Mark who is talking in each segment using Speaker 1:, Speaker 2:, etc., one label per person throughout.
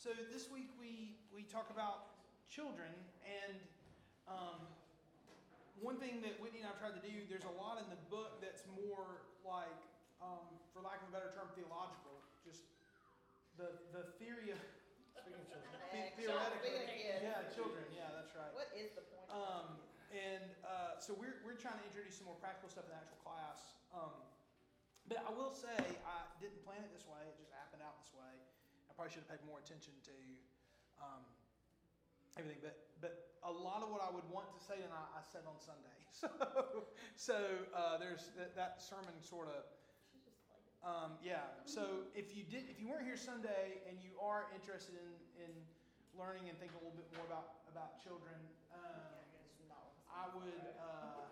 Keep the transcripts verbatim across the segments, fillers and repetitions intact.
Speaker 1: So this week we, we talk about children, and um, one thing that Whitney and I tried to do, there's a lot in the book that's more like, um, for lack of a better term, theological. Just the the theory of speaking of children, the, theoretically, yeah, children, yeah, that's right.
Speaker 2: What is the point?
Speaker 1: Um, and uh, so we're we're trying to introduce some more practical stuff in the actual class. Um, but I will say I didn't plan it this way; it just happened out this way. I probably should have paid more attention to um, everything, but but a lot of what I would want to say tonight I said on Sunday. So so uh, there's that, that sermon sort of. Um, yeah. So if you did, if you weren't here Sunday and you are interested in, in learning and thinking a little bit more about about children, um, I would uh,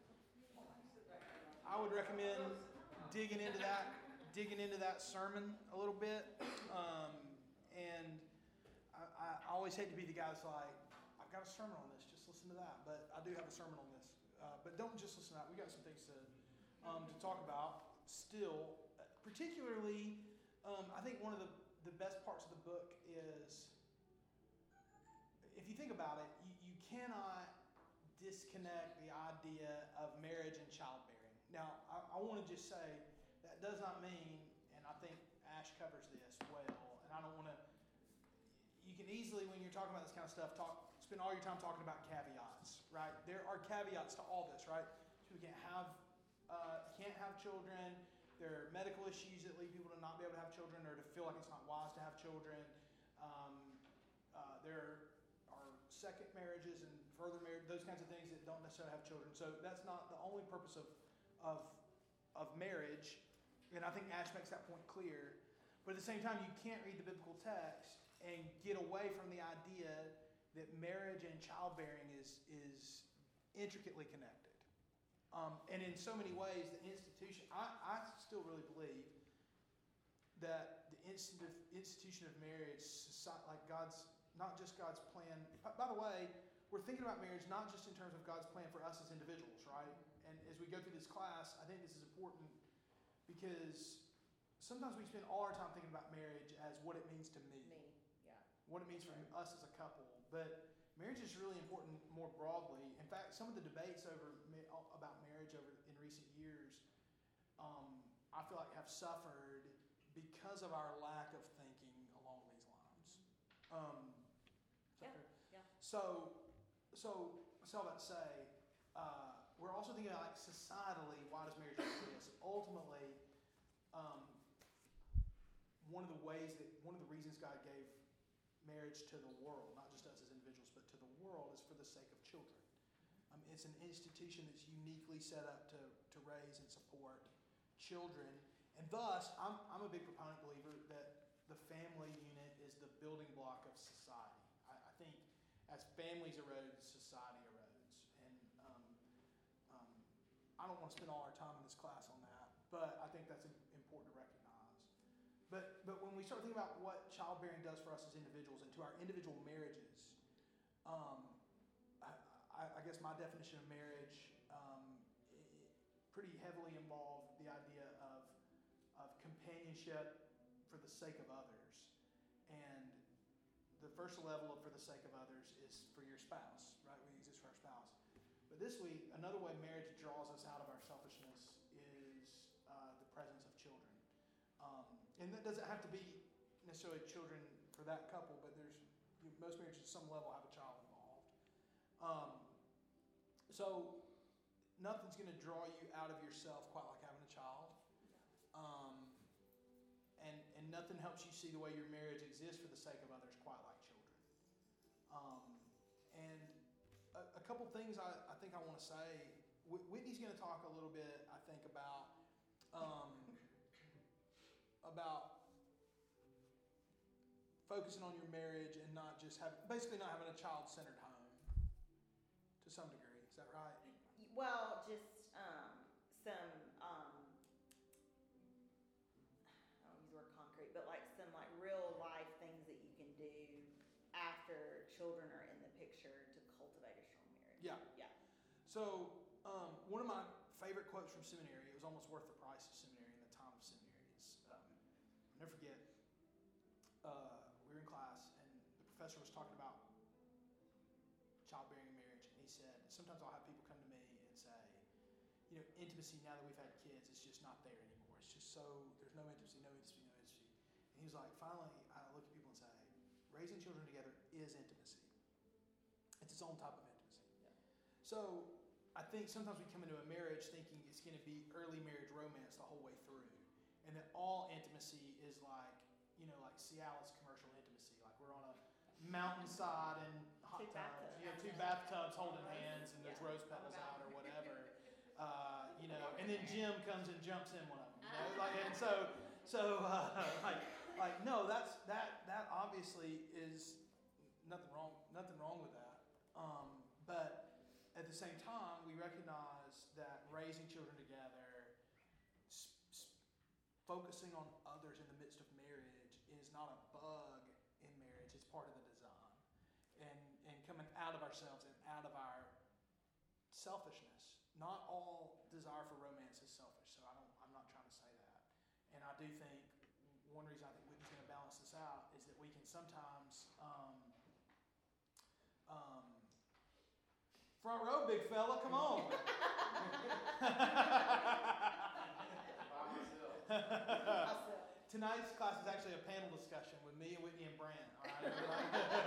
Speaker 1: I would recommend digging into that digging into that sermon a little bit. Um, and I, I always hate to be the guy that's like, I've got a sermon on this, just listen to that. But I do have a sermon on this. Uh, but don't just listen to that. We got some things to um, to talk about. Still, particularly, um, I think one of the, the best parts of the book is, if you think about it, you, you cannot disconnect the idea of marriage and childbearing. Now, I, I want to just say that does not mean, and I think Ash covers this well, and I don't want to, you can easily, when you're talking about this kind of stuff, talk spend all your time talking about caveats, right? There are caveats to all this, right? So we can't have Uh, can't have children. There are medical issues that lead people to not be able to have children or to feel like it's not wise to have children. Um, uh, there are second marriages and further marriage, those kinds of things that don't necessarily have children. So that's not the only purpose of of of marriage. And I think Ash makes that point clear. But at the same time, you can't read the biblical text and get away from the idea that marriage and childbearing is is intricately connected. Um, and in so many ways, the institution, I, I still really believe that the institution of marriage, society, like God's, not just God's plan. By the way, we're thinking about marriage not just in terms of God's plan for us as individuals, right? And as we go through this class, I think this is important because sometimes we spend all our time thinking about marriage as what it means to me.
Speaker 2: Me, yeah.
Speaker 1: What it means for us as a couple. But marriage is really important more broadly. In fact, some of the debates over about marriage over in recent years, um, I feel like have suffered because of our lack of thinking along these lines. Um,
Speaker 2: yeah, yeah.
Speaker 1: So, so, so all that to say, uh, we're also thinking about like societally, why does marriage exist? Ultimately, um, one of the ways that one of the reasons God gave marriage to the world, not just us as individuals, but to the world, is for the sake of children. Um, it's an institution that's uniquely set up to, to raise and support children. And thus, I'm, I'm a big proponent believer that the family unit is the building block of society. I, I think as families erode, society erodes. And um, um, I don't want to spend all our time in this class on that, but I think that's important to recognize. But but when we start thinking about what childbearing does for us as individuals and to our individual marriages, um, I, I, I guess my definition of marriage um, it pretty heavily involved the idea of of companionship for the sake of others. And the first level of for the sake of others is for your spouse, right? We use this for our spouse. But this week, another way marriage draws us out of our selfishness is uh, the presence of children. Um, and that doesn't have to be necessarily children for that couple, but there's you know, most marriages at some level have a child involved. Um, so nothing's going to draw you out of yourself quite like having a child. Um, and, and nothing helps you see the way your marriage exists for the sake of others quite like children. Um, and a, a couple things I, I think I want to say. Whitney's going to talk a little bit, I think, about... Um, about focusing on your marriage and not just having, basically not having a child-centered home to some degree. Is that right?
Speaker 2: Well, just um, some, um, I don't use the word concrete, but like some like real life things that you can do after children are in the picture to cultivate a strong marriage.
Speaker 1: Yeah.
Speaker 2: Yeah.
Speaker 1: So um, one of my favorite quotes from seminary, it was almost worth the price of seminary in the time of seminary, is, um, I'll never forget, uh, we were in class, professor was talking about childbearing marriage, and he said, sometimes I'll have people come to me and say, you know, intimacy now that we've had kids, it's just not there anymore. It's just so, there's no intimacy, no intimacy, no intimacy. And he was like, finally, I look at people and say, raising children together is intimacy. It's its own type of intimacy.
Speaker 2: Yeah.
Speaker 1: So I think sometimes we come into a marriage thinking it's going to be early marriage romance the whole way through. And that all intimacy is like, you know, like Cialis commercial intimacy. Like we're on a mountainside and hot
Speaker 2: Two
Speaker 1: tubs,
Speaker 2: bathtubs.
Speaker 1: you know, two bathtubs holding hands and there's
Speaker 2: Yeah.
Speaker 1: rose petals out or whatever. Uh, you know, and then Jim comes and jumps in one of them. You know? Like, and so, so uh, like, like no, that's that that obviously is nothing wrong, nothing wrong with that. Um, but at the same time, we recognize that raising children together, s- s- focusing on others in the midst of marriage, is not a bug in marriage. It's part of the design, and and coming out of ourselves and out of our selfishness. Not all desire for romance is selfish, so I don't. I'm not trying to say that. And I do think one reason I think Whitney's going to balance this out is that we can sometimes. Um, um, front row, big fella, come on. Tonight's class is actually a panel discussion with me and Whitney and Brant. All right,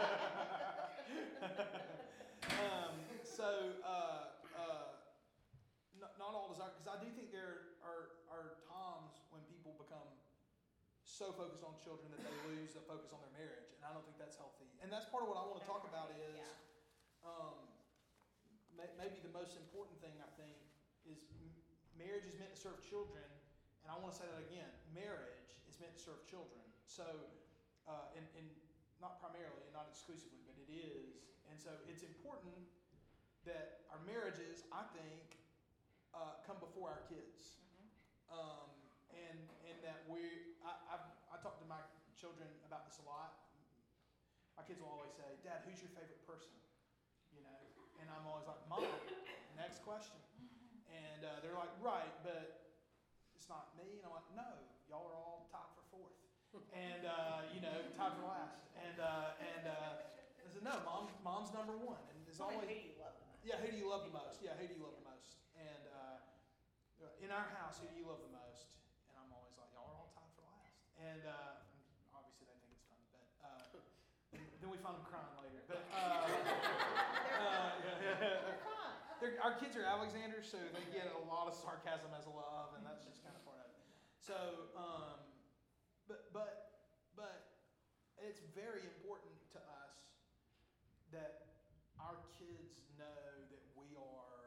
Speaker 1: um, so. Uh, uh, Not, not all desire, because I do think there are, are times when people become so focused on children that they lose the focus on their marriage, and I don't think that's healthy. And that's part of what I want to talk about is,
Speaker 2: Yeah.
Speaker 1: um, may, maybe the most important thing I think is m- marriage is meant to serve children, and I want to say that again, marriage is meant to serve children. So, uh, and, and not primarily and not exclusively, but it is. And so it's important that our marriages, I think, Uh, come before our kids,
Speaker 2: Mm-hmm.
Speaker 1: um, and and that we I I've, I talk to my children about this a lot. My kids will always say, "Dad, who's your favorite person?" You know, and I'm always like, "Mom." Next question, and uh, they're like, "Right, but it's not me." And I'm like, "No, y'all are all tied for fourth, and uh, you know, tied for last." And uh, and uh, I said, "No, mom, mom's number one." And there's
Speaker 2: Who
Speaker 1: always
Speaker 2: do you love the most?
Speaker 1: yeah, who do you love the most? Yeah, who do you love the most? And uh, in our house, who do you love the most? And I'm always like, y'all are all tied for last. And uh, obviously they think it's funny, but uh, then we find them crying later. But uh, uh,
Speaker 2: They're fun.
Speaker 1: they're, our kids are Alexanders, so they get a lot of sarcasm as a love, and that's just kind of part of it. So, um, but but but it's very important to us that our kids know that we are,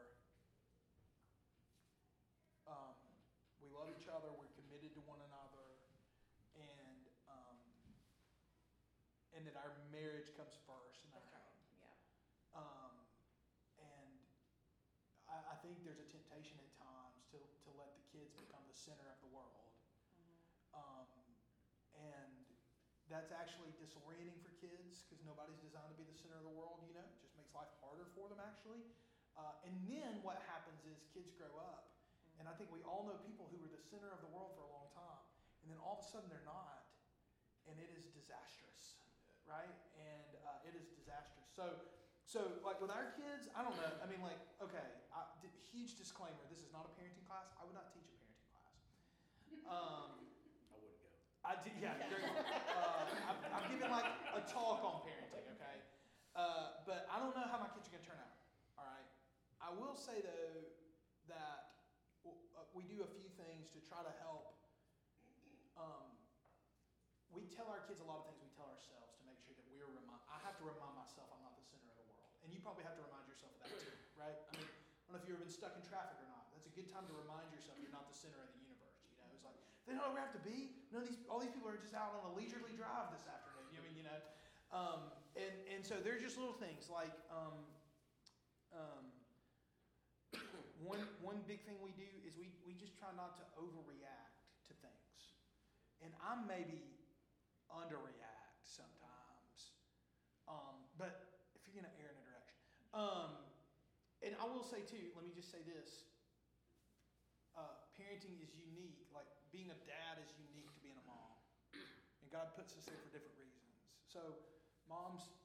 Speaker 1: um, we love each other, we're committed to one another, and um, and that our marriage comes first in our
Speaker 2: That's right.
Speaker 1: home.
Speaker 2: Yeah.
Speaker 1: Um, and I, I think there's a temptation at times to, to let the kids become the center of the world.
Speaker 2: Mm-hmm.
Speaker 1: Um, and that's actually disorienting for kids because nobody's designed to be the center of the world, you know, it just makes life harder for them actually. Uh, and then what happens is kids grow up, and I think we all know people who were the center of the world for a long time, and then all of a sudden they're not, and it is disastrous, right? And uh, it is disastrous. So, so like with our kids, I don't know. I mean, like, okay, I, d- huge disclaimer: this is not a parenting class. I would not teach a parenting class. Um,
Speaker 3: I wouldn't go.
Speaker 1: I did, yeah. There, uh, I've, I've given like a talk on parenting, okay? Uh, but I don't know how my kids are going to turn out, all right? I will say, though, that uh, we do a few things to try to help. Um, we tell our kids a lot of things we tell ourselves to make sure that we're remind. I have to remind myself I'm not the center of the world. And you probably have to remind yourself of that too, right? I mean, I don't know if you've ever been stuck in traffic or not. That's a good time to remind yourself you're not the center of the universe. You know, it's like, they don't know where I have to be. None of these, all these people are just out on a leisurely drive this afternoon. I mean, you know, um, and and so there's just little things like um, um, one one big thing we do is we we just try not to overreact to things, and I maybe underreact sometimes, um, but if you're gonna err in a direction, um, and I will say too, let me just say this. Uh, parenting is unique. Like being a dad is unique to being a mom, and God puts us there for different reasons. So, moms,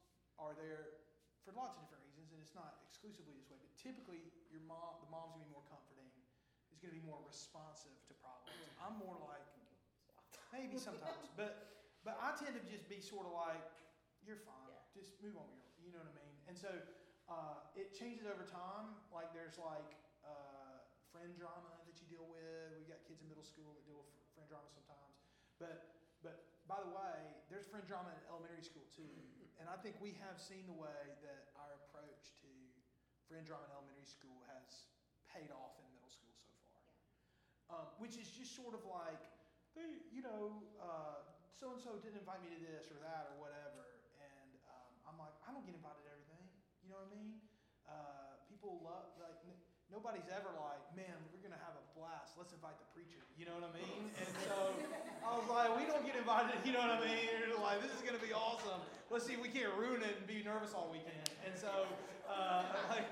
Speaker 1: are there for lots of different reasons, and it's not exclusively this way, but typically your mom, the mom's gonna be more comforting, is gonna be more responsive to problems. I'm more like, maybe sometimes, but but I tend to just be sort of like, you're fine,
Speaker 2: Yeah.
Speaker 1: just move on with your, you know what I mean? And so uh, it changes over time. Like there's like uh, friend drama that you deal with. We got kids in middle school that deal with fr- friend drama sometimes. But but by the way, there's friend drama in elementary school too. And I think we have seen the way that our approach to friend drama in elementary school has paid off in middle school so far.
Speaker 2: Yeah.
Speaker 1: Um, which is just sort of like, they, you know, uh, so-and-so didn't invite me to this or that or whatever. And um, I'm like, I don't get invited to everything. You know what I mean? Uh, people love, like, n- nobody's ever like, man, we're going to have a blast. Let's invite the preacher. You know what I mean? And so I was like, we don't get invited. You know what I mean? You're like, this is going to be awesome. Let's see if we can't ruin it and be nervous all weekend. And so, uh, like,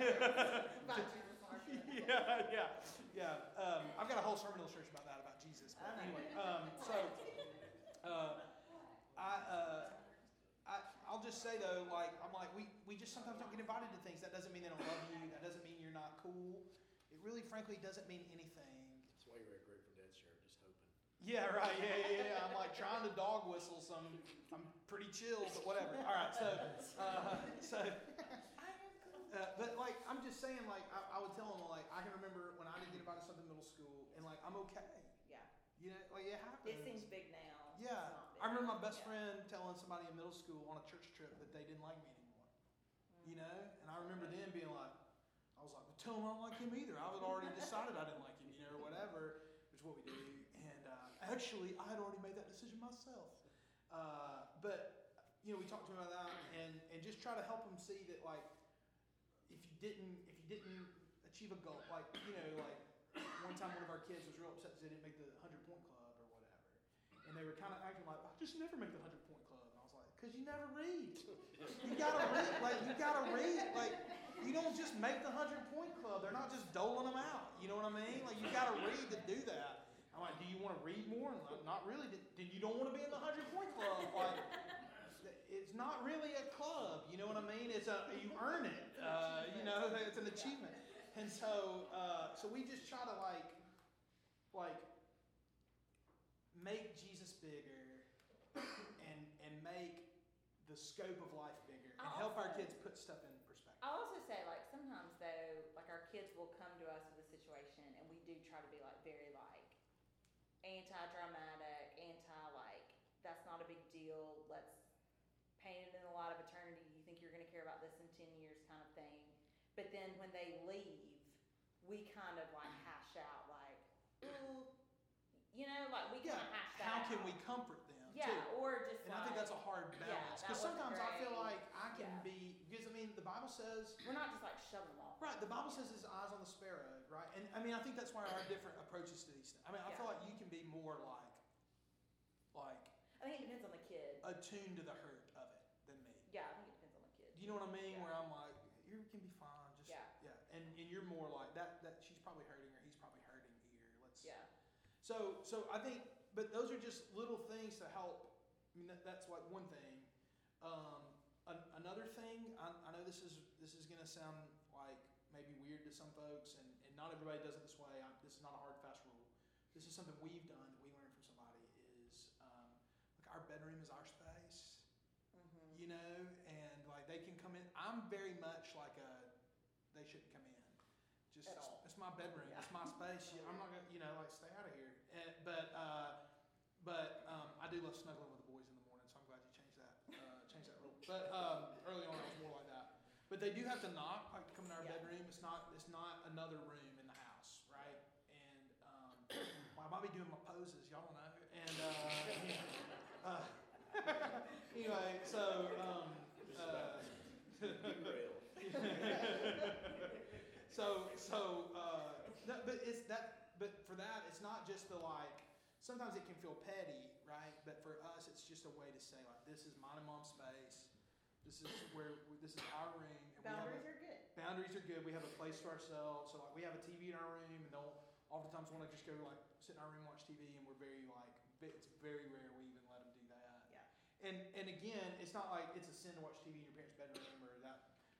Speaker 1: yeah, yeah, yeah. Um, I've got a whole sermon illustration about that, about Jesus. But anyway, um, so uh, I, uh, I, I'll just say though, like, I'm like, we, we just sometimes don't get invited to things. That doesn't mean they don't love you. That doesn't mean you're not cool. It really, frankly, doesn't mean anything.
Speaker 3: That's why you wear a Grateful Dead shirt, just hoping.
Speaker 1: Yeah, right. Yeah, yeah, yeah. I'm like trying to dog whistle some. I'm pretty chill, but whatever. All right. So, uh, so. Uh, but like, I'm just saying, like, I, I would tell them, like, I can remember when I didn't get invited to something in middle school, and like, I'm okay.
Speaker 2: Yeah.
Speaker 1: You know, like it happens.
Speaker 2: It seems big now.
Speaker 1: Yeah.
Speaker 2: It's not big.
Speaker 1: I remember my best
Speaker 2: Yeah.
Speaker 1: friend telling somebody in middle school on a church trip that they didn't like me anymore. You know, and I remember then being like, I was like, well, tell him I don't like him either. I had already decided I didn't like him, you know, or whatever, which is what we do. And uh, actually, I had already made that decision myself. Uh, but you know, we talked to him about that, and and just try to help him see that, like, if you didn't if you didn't achieve a goal, like, you know, like one time one of our kids was real upset because they didn't make the hundred point club or whatever, and they were kind of acting like, I just never make the hundred point club, and I was like, because you never read. You gotta read, like you gotta read, like you don't just make the hundred point club. They're not just doling them out. You know what I mean? Like you gotta read to do that. I'm like, do you want to read more? And like, not really. Then you don't want to be in the hundred point club. Like. It's not really a club, you know what I mean? It's a you earn it, uh, you know. It's an achievement, and so uh, so we just try to like like make Jesus bigger and and make the scope of life bigger and
Speaker 2: I'll
Speaker 1: help our
Speaker 2: also-
Speaker 1: kids put stuff in perspective.
Speaker 2: I'll also say, like, sometimes though, like our kids will come to us with a situation, and we do try to be like very like anti-dramatic, anti-like that's not a big deal. Let's paint it in a lot of eternity. You think you're going to care about this in ten years, kind of thing. But then when they leave, we kind of like hash out like, ooh, you know, like we
Speaker 1: Yeah,
Speaker 2: kind of hash that
Speaker 1: how
Speaker 2: out.
Speaker 1: can we comfort them?
Speaker 2: Yeah,
Speaker 1: too?
Speaker 2: or just
Speaker 1: And
Speaker 2: like,
Speaker 1: I think that's a hard
Speaker 2: yeah,
Speaker 1: balance
Speaker 2: that
Speaker 1: because
Speaker 2: wasn't
Speaker 1: sometimes I feel
Speaker 2: great.
Speaker 1: like I can
Speaker 2: Yeah.
Speaker 1: be because I mean the Bible says.
Speaker 2: we're not just like shoving them off.
Speaker 1: Right, the Bible says his eyes on the sparrow, right? And I mean, I think that's why our different approaches to these things. I mean, I feel
Speaker 2: Yeah.
Speaker 1: like you can be more like, like
Speaker 2: I think it depends on the kid.
Speaker 1: attuned to the hurt of it than me.
Speaker 2: Yeah, I think it depends on the kid.
Speaker 1: Do you know what I mean?
Speaker 2: Yeah.
Speaker 1: Where I'm like, you can be fine, just
Speaker 2: Yeah.
Speaker 1: yeah. And and you're more like that. That she's probably hurting or he's probably hurting here. Let's.
Speaker 2: Yeah.
Speaker 1: So so I think, but those are just little things to help. I mean, that, that's like one thing. Um, an, another thing, I, I know this is this is gonna sound like maybe weird to some folks, and, and not everybody does it this way. I'm, this is not a hard fast rule. This is something we've done that we learned from somebody. Is um, like our bedroom is our space,
Speaker 2: Mm-hmm.
Speaker 1: you know, and like they can come in. I'm very much like a they shouldn't come in. Just
Speaker 2: At all.
Speaker 1: it's my bedroom.
Speaker 2: Yeah.
Speaker 1: It's my space. Yeah, I'm not gonna, you know, like stay out of here. And, but uh, but um, I do love snuggling with the boys in the morning, so I'm glad you changed that uh, changed that rule. But um, early on, I was more like that. But they do have to knock, like to come in our
Speaker 2: Yeah.
Speaker 1: bedroom. It's not it's not another room in the house, right? And um, well, I might be doing my poses, y'all don't know. And uh, uh, anyway, so um, uh,
Speaker 3: Derailed.
Speaker 1: so so uh, no, but it's that. But for that, it's not just the like. Sometimes it can feel petty, right? But for us, it's just a way to say like, this is mine and mom's space. This is where this is our room. And we have
Speaker 2: Boundaries
Speaker 1: a,
Speaker 2: are good.
Speaker 1: boundaries are good. We have a place to ourselves. So like, we have a T V in our room, and they'll oftentimes want to just go like sit in our room and watch T V, and we're very like, it's very rare we even let them do that.
Speaker 2: Yeah.
Speaker 1: And and again, it's not like it's a sin to watch T V in your parents' bedroom.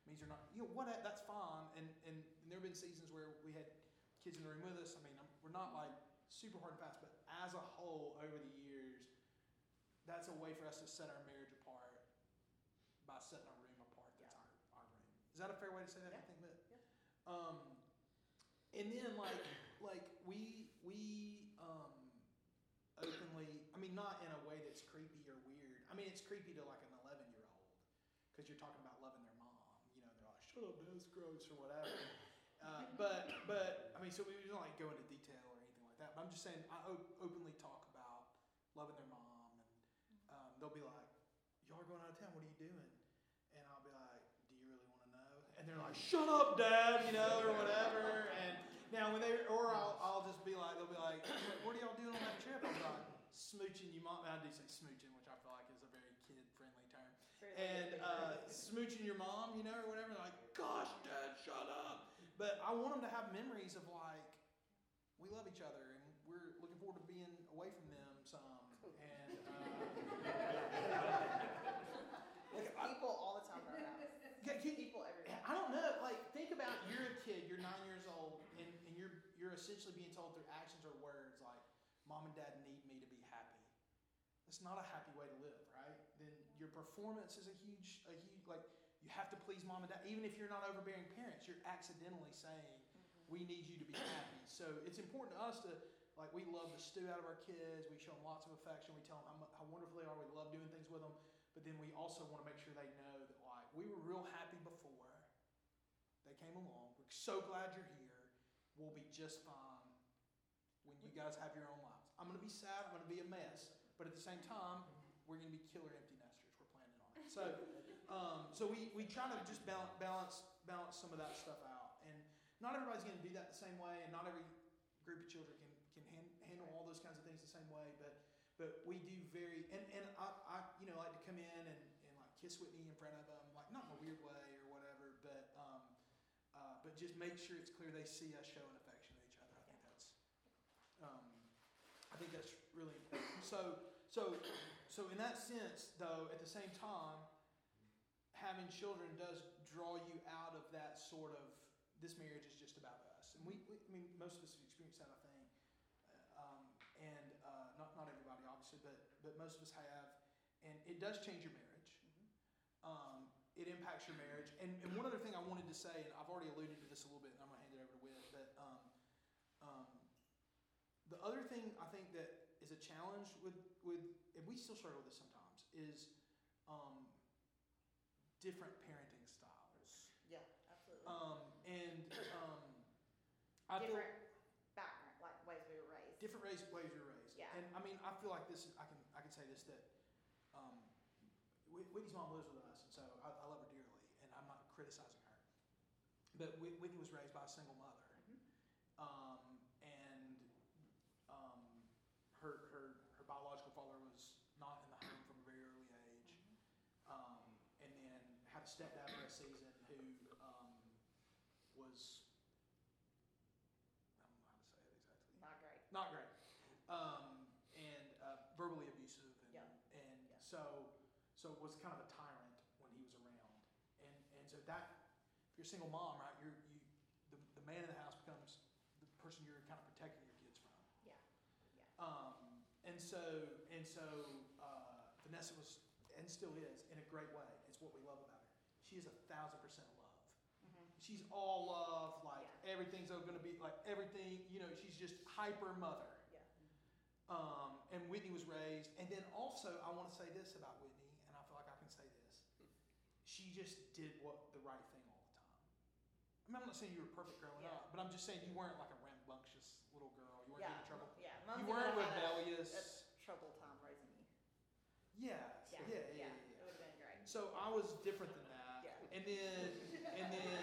Speaker 1: means you're not, you know, what, that's fine. And, and, and there have been seasons where we had kids in the room with us. I mean, I'm, we're not like super hard and fast, but as a whole, over the years, that's a way for us to set our marriage apart by setting our room apart. That's our, our room. Is that a fair way to say that?
Speaker 2: Yeah.
Speaker 1: You think that?
Speaker 2: Yeah.
Speaker 1: Um, and then like, like we, we, um, openly, I mean, not in a way that's creepy or weird. I mean, it's creepy to like an eleven year old because you're talking about loving their mom. You know, they're like, shut up, that's gross or whatever. Uh, but, but, I mean, so we don't like go into detail or anything like that. But I'm just saying, I op- openly talk about loving their mom. Um, they'll be like, y'all are going out of town, what are you doing? And I'll be like, do you really want to know? And they're like, shut up, Dad, you know, or whatever. And now when they, or I'll, I'll just be like, they'll be like, what are y'all doing on that trip? I'll be like, smooching you mom. I do say smooching, which I feel like is a very kid-friendly term. And uh, smooching your mom, you know, or whatever. They're like, gosh, Dad, shut up. But I want them to have memories of like, we love each other and we're looking forward to being away from them some. And uh,
Speaker 2: people all the time in our house.
Speaker 1: Yeah, can-
Speaker 2: People everywhere.
Speaker 1: I don't know. Like, think about you're a kid, you're nine years old, and, and you're you're essentially being told through actions or words like, "Mom and Dad need me to be happy." That's not a happy way to live, right? Then your performance is a huge, a huge like you have to please Mom and Dad, even if you're not overbearing parents. You're accidentally saying, mm-hmm. "We need you to be happy." So it's important to us to. Like, we love the stew out of our kids. We show them lots of affection. We tell them how, how wonderful they are. We love doing things with them. But then we also want to make sure they know that, like, we were real happy before they came along. We're so glad you're here. We'll be just fine when you guys have your own lives. I'm going to be sad. I'm going to be a mess. But at the same time, we're going to be killer empty nesters. We're planning on it. So, um, so we, we try to just balance, balance, balance some of that stuff out. And not everybody's going to do that the same way, and not every group of children can can hand, handle all those kinds of things the same way, but but we do very and, and I, I you know like to come in and, and like kiss Whitney in front of them, like not in a weird way or whatever, but um, uh, but just make sure it's clear they see us showing affection to each other. I think that's um, I think that's really important. So so so in that sense, though, at the same time, having children does draw you out of that sort of this marriage is just about us, and we, we I mean most of us have experienced that, I think. Um, and uh, not not everybody, obviously, but but most of us have, and it does change your marriage. Mm-hmm. Um, it impacts your marriage. And and one other thing I wanted to say, and I've already alluded to this a little bit, and I'm going to hand it over to Whit. But um, um, the other thing I think that is a challenge with with, and we still struggle with this sometimes, is um, different parenting styles.
Speaker 2: Yeah, absolutely.
Speaker 1: Um, and um, I
Speaker 2: different
Speaker 1: feel,
Speaker 2: background, like ways we were raised.
Speaker 1: different ways ways you're raised.
Speaker 2: Yeah.
Speaker 1: And I mean, I feel like this. I can I can say this that um, Whit- Whitney's mom lives with us, and so I, I love her dearly, and I'm not criticizing her. But Whit- Whitney was raised by a single mother,
Speaker 2: Mm-hmm.
Speaker 1: um, and um, her her her biological father was not in the home from a very early age,
Speaker 2: Mm-hmm.
Speaker 1: um, and then had a stepdad for a season who um, was. I don't know how to say it exactly.
Speaker 2: Not great.
Speaker 1: Not great. Um, and uh, verbally abusive, and
Speaker 2: Yeah.
Speaker 1: and
Speaker 2: Yeah.
Speaker 1: so so was kind of a tyrant when he was around, and and so that if you're a single mom, right, you're you the, the man in the house becomes the person you're kind of protecting your kids from.
Speaker 2: Yeah. Yeah.
Speaker 1: Um, and so and so uh, Vanessa was and still is in a great way. It's what we love about her. She is a thousand percent love.
Speaker 2: Mm-hmm.
Speaker 1: She's all love, like
Speaker 2: Yeah.
Speaker 1: everything's going to be like everything. You know, she's just hyper mother.
Speaker 2: Yeah.
Speaker 1: Um, and Whitney was raised, and then also I want to say this about Whitney, and I feel like I can say this. She just did what the right thing all the time. I mean, I'm not saying you were perfect growing
Speaker 2: Yeah.
Speaker 1: up, but I'm just saying you weren't like a rambunctious little girl. You weren't
Speaker 2: Yeah.
Speaker 1: getting in trouble.
Speaker 2: Yeah.
Speaker 1: You
Speaker 2: Mumsy
Speaker 1: weren't
Speaker 2: would've had a-
Speaker 1: rebellious.
Speaker 2: A trouble time raising me.
Speaker 1: Yeah, yeah, yeah, yeah.
Speaker 2: Yeah.
Speaker 1: yeah.
Speaker 2: It would have been great.
Speaker 1: So I was different than that.
Speaker 2: Yeah.
Speaker 1: And then, and then,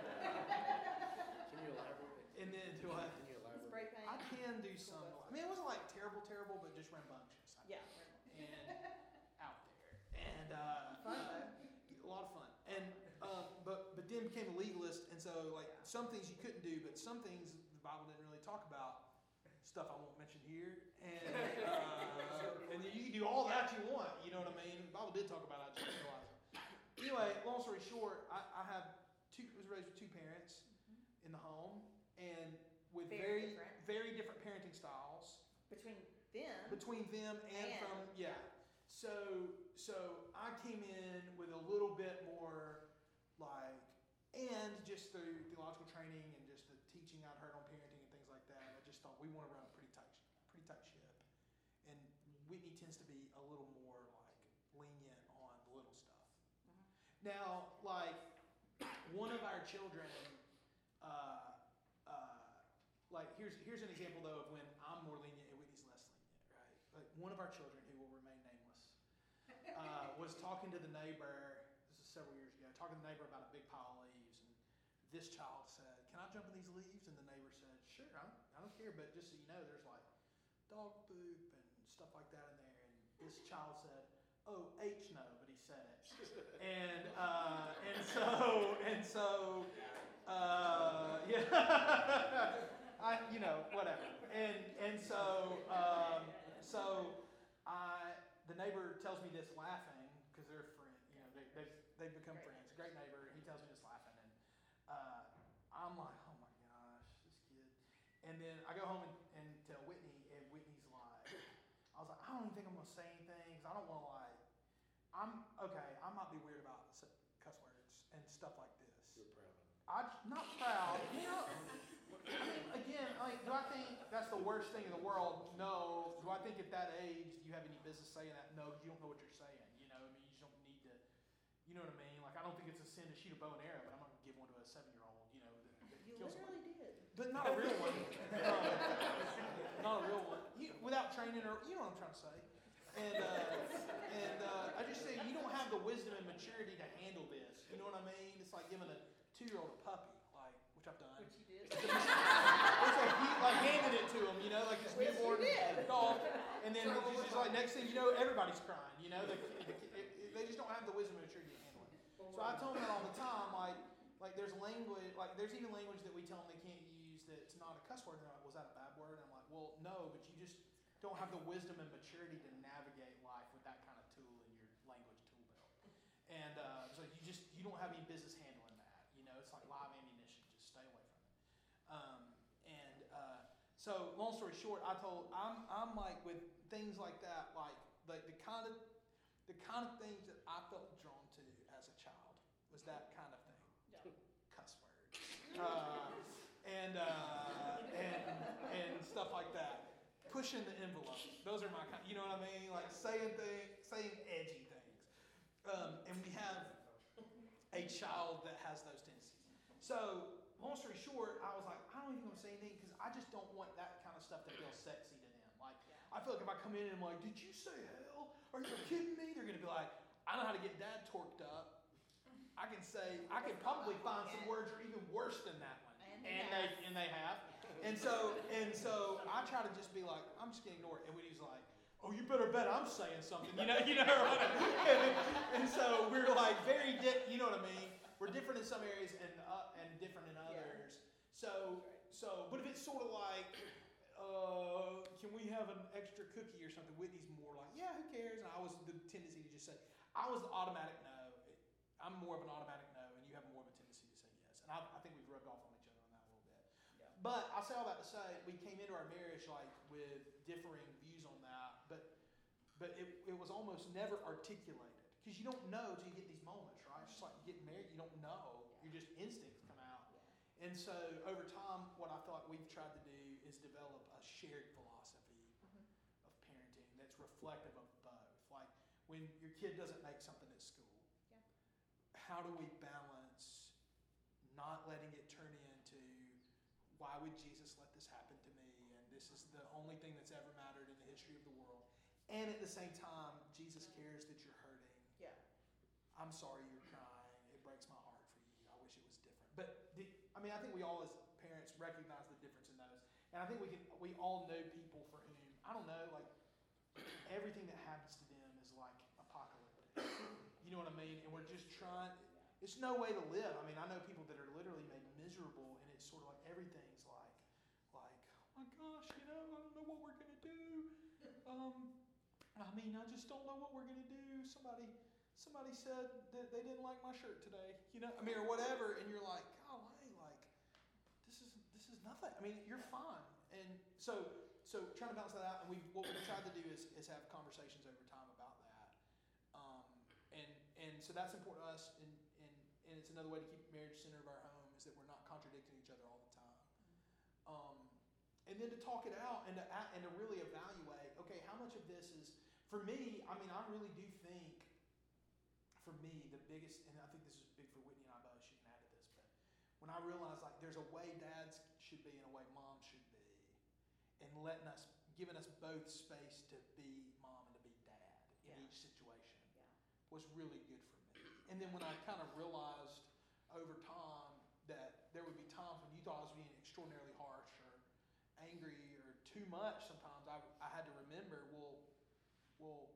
Speaker 3: Can you elaborate?
Speaker 1: and then, do I?
Speaker 3: Can you elaborate?
Speaker 2: Spray paint.
Speaker 1: I can do some. I mean, it wasn't like terrible, terrible, but just rambunctious. I
Speaker 2: Yeah.
Speaker 1: and out there, and uh,
Speaker 2: Fun,
Speaker 1: uh, a lot of fun. And uh, but but then became a legalist, and so like some things you couldn't do, but some things the Bible didn't really talk about. Stuff I won't mention here, and uh, and you can do all that you want. You know what I mean? The Bible did talk about it. I just didn't realize it. anyway, long story short, I, I have two, was raised with two parents
Speaker 2: Mhm.
Speaker 1: in the home and with
Speaker 2: Very
Speaker 1: very,
Speaker 2: different.
Speaker 1: very different parenting styles
Speaker 2: Between them.
Speaker 1: between them and,
Speaker 2: And-
Speaker 1: from, yeah. So, so I came in with a little bit more like, and just through theological training and just the teaching I'd heard on parenting and things like that, I just thought we want to run a pretty tight, pretty tight ship. And Whitney tends to be a little more like lenient on the little stuff.
Speaker 2: Mhm.
Speaker 1: Now, like one of our children, uh, uh, like here's here's an example though of when I'm more lenient and Whitney's less lenient, right? Like one of our children, who will remain nameless, uh, was talking to the neighbor. This is several years ago. Talking to the neighbor about a big pile of leaves, and this child said, "Can I jump in these leaves?" And the neighbor said, "Sure, I don't, I don't care, but just so you know, there's like dog poop and stuff like that in there." And this child said, "Oh, H no," but he said it. And uh, and so and so uh, yeah, I you know whatever. And and so um, so I the neighbor tells me this laughing because they're friends. You know they they they've become
Speaker 2: Great.
Speaker 1: friends. Great neighbor. He tells me this laughing, and uh, I'm like, oh my gosh, this kid. And then I go home and, and tell Whitney, and Whitney's like, I was like, I don't even think I'm gonna say anything because I don't want to like. I'm okay. I might be weird about s- cuss words and stuff like this.
Speaker 3: You're proud of it.
Speaker 1: I'm not proud. You know, I mean, again, like, do I think that's the worst thing in the world? No. Do I think at that age you have any business saying that? No, you don't know what you're saying. You know, I mean, you just don't need to. You know what I mean? Like, I don't think it's a sin to shoot a bow and arrow, but I'm not gonna give one to a seven-year-old. You know, that, that
Speaker 2: You
Speaker 1: kills somebody.
Speaker 2: literally did.
Speaker 1: But not a real one. Um, not a real one. You, without training, or you know what I'm trying to say. And uh, and uh, I just say you don't have the wisdom and maturity to handle this. You know what I mean? It's like giving a two-year-old a puppy, like which I've done.
Speaker 2: Which you did.
Speaker 1: It's like you like handing it to them, you know, like this
Speaker 2: Which you
Speaker 1: newborn
Speaker 2: did.
Speaker 1: dog, and then it's just, just like next thing you know, everybody's crying. You know, the, the, it, they just don't have the wisdom and maturity to handle it. So I tell them that all the time, like like there's language, like there's even language that we tell them they can't use that's not a cuss word. And they're like, was that a bad word? And I'm like, well, no, but you just don't have the wisdom and maturity to navigate life with that kind of tool in your language tool belt. And uh, so you just you don't have any business handling that. You know, it's like live ammunition. Just stay away from it. Um, and uh, so, long story short, I told I'm I'm like with things like that, like like the kind of the kind of things that I felt drawn to as a child was that kind of thing.
Speaker 2: Yeah.
Speaker 1: Cuss words. Uh, and uh, and and stuff like that. Pushing the envelope. Those are my kind. You know what I mean? Like saying things, saying edgy things. Um, and we have a child that has those tendencies. So, long story short, I was like, I don't even want to say anything because I just don't want that kind of stuff to feel sexy to them. Like, I feel like if I come in and I'm like, did you say hell? Are you kidding me? They're gonna be like, I know how to get dad torqued up. I can say, I can probably find some words that are even worse than that one.
Speaker 2: And
Speaker 1: And
Speaker 2: they
Speaker 1: they
Speaker 2: have.
Speaker 1: and they have. And so and so I try to just be like, I'm just gonna ignore it. And Whitney's like, oh, you better bet I'm saying something, you know, you know, or whatever. And, and so we're like very, di- you know what I mean? We're different in some areas and uh, and different in others. So so, but if it's sort of like, uh, can we have an extra cookie or something? Whitney's more like, yeah, who cares? And I was the tendency to just say, I was the automatic no. I'm more of an automatic no, and you have more of a tendency to say yes. And I, I think we've rubbed off on each other on that a little bit.
Speaker 2: Yeah.
Speaker 1: But I say all that to say, we came into our marriage like with differing views on that, but but it, it was almost never articulated because you don't know till you get these moments, right? It's just like you get married, you don't know. Your just instincts come out. And so over time, what I feel like we've tried to do is develop a shared philosophy
Speaker 2: Mhm.
Speaker 1: of parenting that's reflective of both. Like when your kid doesn't make something at school,
Speaker 2: Yeah.
Speaker 1: how do we balance not letting it turn into why would Jesus let this happen to me? And this is the only thing that's ever mattered in the history of the world. And at the same time, Jesus cares that you're hurting.
Speaker 2: Yeah.
Speaker 1: I'm sorry you're crying. It breaks my heart for you. I wish it was different. But the, I mean, I think we all as parents recognize the difference in those. And I think we can. We all know people for whom I don't know, like everything that happens to them is like apocalyptic. You know what I mean? And we're just trying. It's no way to live. I mean, I know people that are literally made miserable, and it's sort of like everything's like, like, oh my gosh, you know, I don't know what we're gonna do. Um, I mean, I just don't know what we're gonna do. Somebody, somebody said that they didn't like my shirt today, you know, I mean, or whatever, and you're like, golly, like, this is this is nothing. I mean, you're fine. And so so trying to balance that out, and we what we've tried to do is, is have conversations over time about that. Um, and and so that's important to us, and, and, and it's another way to keep marriage center of our home is that we're not contradicting each other all the time. Um, and then to talk it out and to a- and to really evaluate, okay, how much of this is, for me, I mean, I really do think, for me, the biggest, and I think this is big for Whitney and I both, she can add to this, but when I realized like there's a way dads should be and a way moms should be, and letting us, giving us both space to be mom and to be dad in
Speaker 2: Yeah.
Speaker 1: each situation
Speaker 2: Yeah.
Speaker 1: was really good for me. And then when I kind of realized over time that there would be times when you thought I was being extraordinarily harsh or angry or too much sometimes, I, I had to remember, well, well,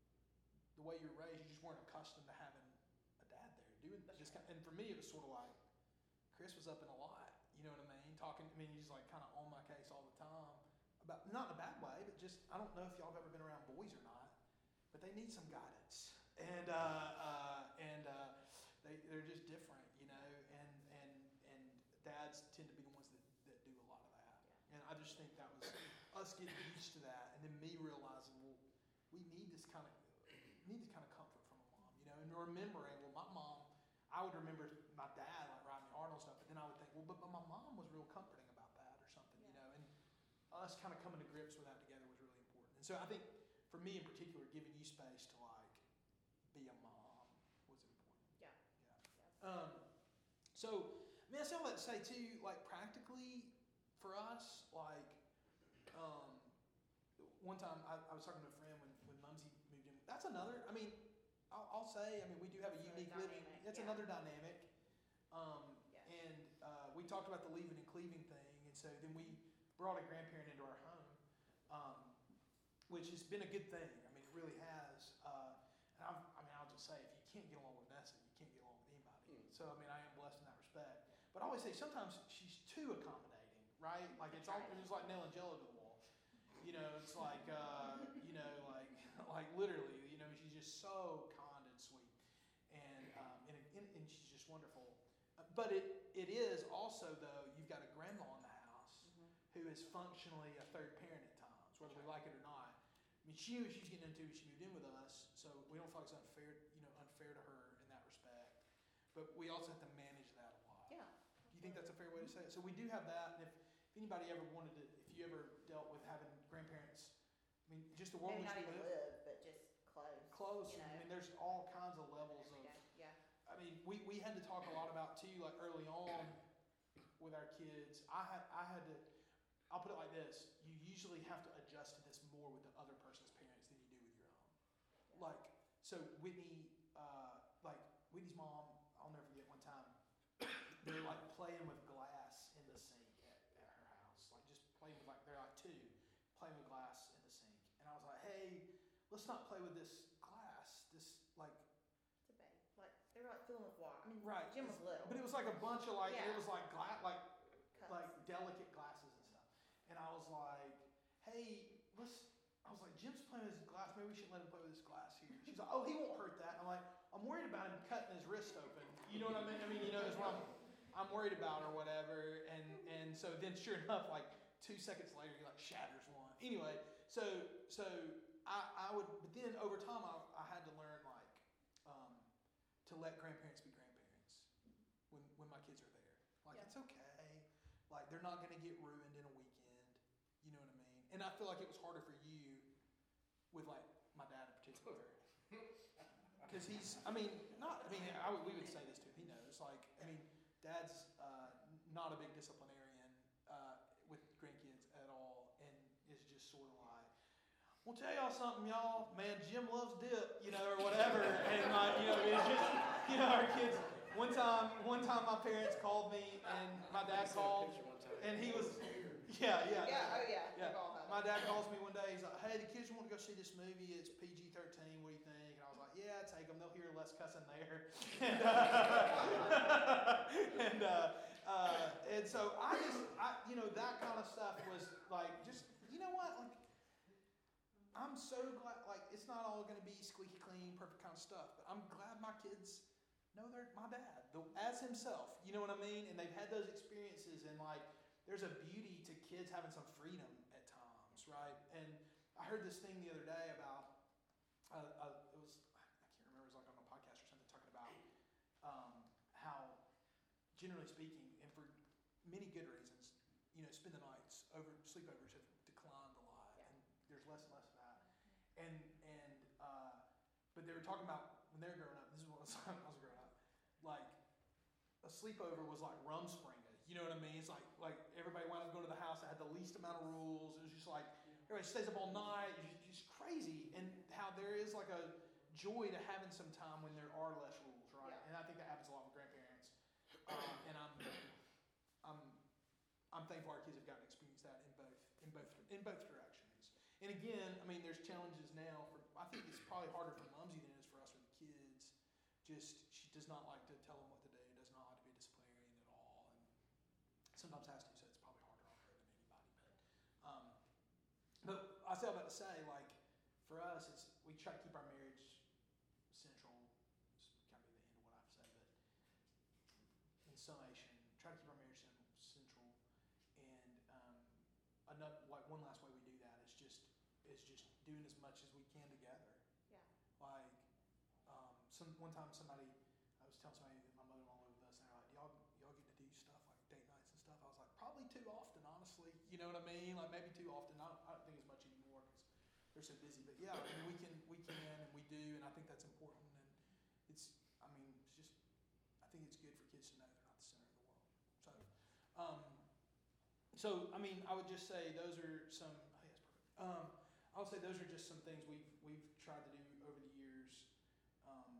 Speaker 1: the way you're raised, you just weren't accustomed to having a dad there doing
Speaker 2: That's
Speaker 1: this
Speaker 2: right.
Speaker 1: kind. And for me, it was sort of like Chris was up in a lot. You know what I mean? Talking. I mean, he's like kind of on my case all the time about, not in a bad way, but just I don't know if y'all have ever been around boys or not, but they need some guidance. And uh, uh, and uh, they they're just different, you know. And and and dads tend to be the ones that, that do a lot of that.
Speaker 2: Yeah.
Speaker 1: And I just think that was us getting used to that, and then me realizing, well, we need this kind of need this kind of comfort from a mom, you know, and remembering, well, my mom, I would remember my dad like riding me hard on stuff, but then I would think, well, but, but my mom was real comforting about that or something, you
Speaker 2: Yeah.
Speaker 1: know, and us kind of coming to grips with that together was really important. And so I think for me in particular, giving you space to like be a mom was important.
Speaker 2: Yeah.
Speaker 1: Yeah. Um, so, I mean, I still like to say too, like practically for us, like, um, one time I, I was talking to a friend when, when Mumsy moved in. That's another, I mean, I'll, I'll say, I mean, we do have a
Speaker 2: It's a
Speaker 1: unique living.
Speaker 2: dynamic,
Speaker 1: That's
Speaker 2: yeah.
Speaker 1: another dynamic. Um,
Speaker 2: Yes.
Speaker 1: and uh, we talked about the leaving and cleaving thing. And so then we brought a grandparent into our home, um, which has been a good thing. I mean, it really has. Uh, and I've, I mean, I'll just say, if you can't get along with Nessa, you can't get along with anybody.
Speaker 3: Mm.
Speaker 1: So, I mean, I am blessed in that respect. But I always say sometimes she's too accommodating, right? Like it's all, it's like nailing jello to the wall. You know, it's like, uh, you know, like, like literally, you know, she's just so kind and sweet, and um, and, and and she's just wonderful. Uh, But it it is also though you've got a grandma in the house
Speaker 2: Mhm.
Speaker 1: who is functionally a third parent at times, whether we like it or not. I mean, she knew what she was getting into when she moved in with us, so we don't feel like it's unfair, you know, unfair to her in that respect. But we also have to manage that a lot.
Speaker 2: Yeah.
Speaker 1: Do you think that's a fair way to say it? So we do have that, and if, if anybody ever wanted to, if you ever dealt with having grandparents, I mean, just the world
Speaker 2: Maybe
Speaker 1: in which
Speaker 2: not
Speaker 1: we
Speaker 2: even
Speaker 1: live,
Speaker 2: live, but just close.
Speaker 1: close.
Speaker 2: You
Speaker 1: I
Speaker 2: know.
Speaker 1: mean, there's all kinds of levels of.
Speaker 2: Yeah. Yeah.
Speaker 1: I mean, we, we had to talk a lot about too, like early on with our kids. I had I had to. I'll put it like this: you usually have to adjust to this more with the other person's parents than you do with your own.
Speaker 2: Yeah.
Speaker 1: Like, so Whitney, uh, like Whitney's mom, I'll never forget one time, they were like playing with glass in the sink at, at her house. Like just playing with like, they're like two, playing with glass in the sink. And I was like, hey, let's not play with this glass. This like,
Speaker 2: It's a baby. Like they were like filling with water. I mean,
Speaker 1: right.
Speaker 2: Jim was little.
Speaker 1: But it was like a bunch of like, it
Speaker 2: Yeah.
Speaker 1: was like glass, like,
Speaker 2: Cups.
Speaker 1: like delicate glasses and stuff. And I was like, hey, let's, I was like, Jim's playing with his glass. Maybe we should let him play with his glass here. She's like, oh, he won't hurt that. I'm like, I'm worried about him cutting his wrist open. You know what I mean? I mean, you know, is what I'm, I'm worried about or whatever. And and so then sure enough, like two seconds later, he like shatters one. Anyway, so so I, I would, but then over time, I, I had to learn like um, to let grandparents be grandparents when when my kids are there. Like
Speaker 2: Yeah.
Speaker 1: it's okay. Like they're not going to get ruined in a weekend. You know what I mean? And I feel like it was harder for you with like my dad in particular. Because he's, I mean, not, I mean, I would, we would say this to him. He knows, like, I mean, Dad's uh, not a big disciplinarian uh, with grandkids at all, and is just sort of like, "We'll tell y'all something, y'all. Man, Jim loves dip, you know, or whatever." And like, you know, it's just, you know, our kids. One time, one time, my parents called me, and my dad called, and he was, yeah, yeah,
Speaker 2: Yeah. Oh yeah.
Speaker 1: yeah.
Speaker 2: We've all had it.
Speaker 1: My dad calls me one day. He's like, "Hey, the kids want to go see this movie. It's P G thirteen. What do you think?" And I was like, "Yeah, take them. They'll hear less cussing there." and uh, and, uh, uh, and so I just, I, you know, that kind of stuff was like, just, you know what? Like, I'm so glad. Like, it's not all going to be squeaky clean, perfect kind of stuff. But I'm glad my kids know they're my dad, the, as himself. You know what I mean? And they've had those experiences, and like, there's a beauty to kids having some freedom at times, right? And I heard this thing the other day about, uh, uh, it was, I can't remember, it was like on a podcast or something, talking about um, how, generally speaking, and for many good reasons, you know, spend the nights, over sleepovers have declined a lot,
Speaker 2: Yeah.
Speaker 1: and there's less and less of that. And and uh, but they were talking about when they were growing up. This is what it was like when I was growing up. Like a sleepover was like Rumspringa. You know what I mean? It's like like everybody wound up going to the house that had the least amount of rules. It was just like everybody stays up all night. It's just, just crazy. And how there is like a joy to having some time when there are less rules, right?
Speaker 2: Yeah.
Speaker 1: And I think that happens a lot with grandparents. Um, and I'm I'm I'm thankful our kids have gotten to experience that in both in both in both directions. And again, I mean, there's challenges now for. I think it's probably harder for Mumsy than it is for us with the kids. Just she does not like to tell them what to do. Does not like to be a disciplinarian at all, and sometimes has to. So it's probably harder on her than anybody. But um, but I say all that to say, like for us, it's we try to keep our marriage central. It's kind of be the end of what I have to say, but in summation, try to keep our marriage central. And um, another, like one last way we do that is just is just doing as much as we can together.
Speaker 2: Yeah.
Speaker 1: Like um, some one time somebody, I was telling somebody that my mother-in-law lived with us, and they're like, y'all y'all get to do stuff like date nights and stuff. I was like, probably too often, honestly. You know what I mean? Like maybe too often. I don't, I don't think as much anymore because they're so busy. But yeah, I mean, we can we can and we do, and I think that's important. And it's I mean it's just I think it's good for kids to know they're not the center of the world. So. Um, So, I mean, I would just say those are some. Oh, yes, perfect. Um, I would say those are just some things we've we've tried to do over the years. Um,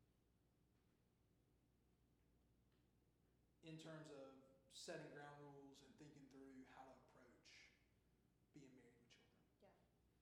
Speaker 1: in terms of setting ground rules and thinking through how to approach being married with children.
Speaker 2: Yeah.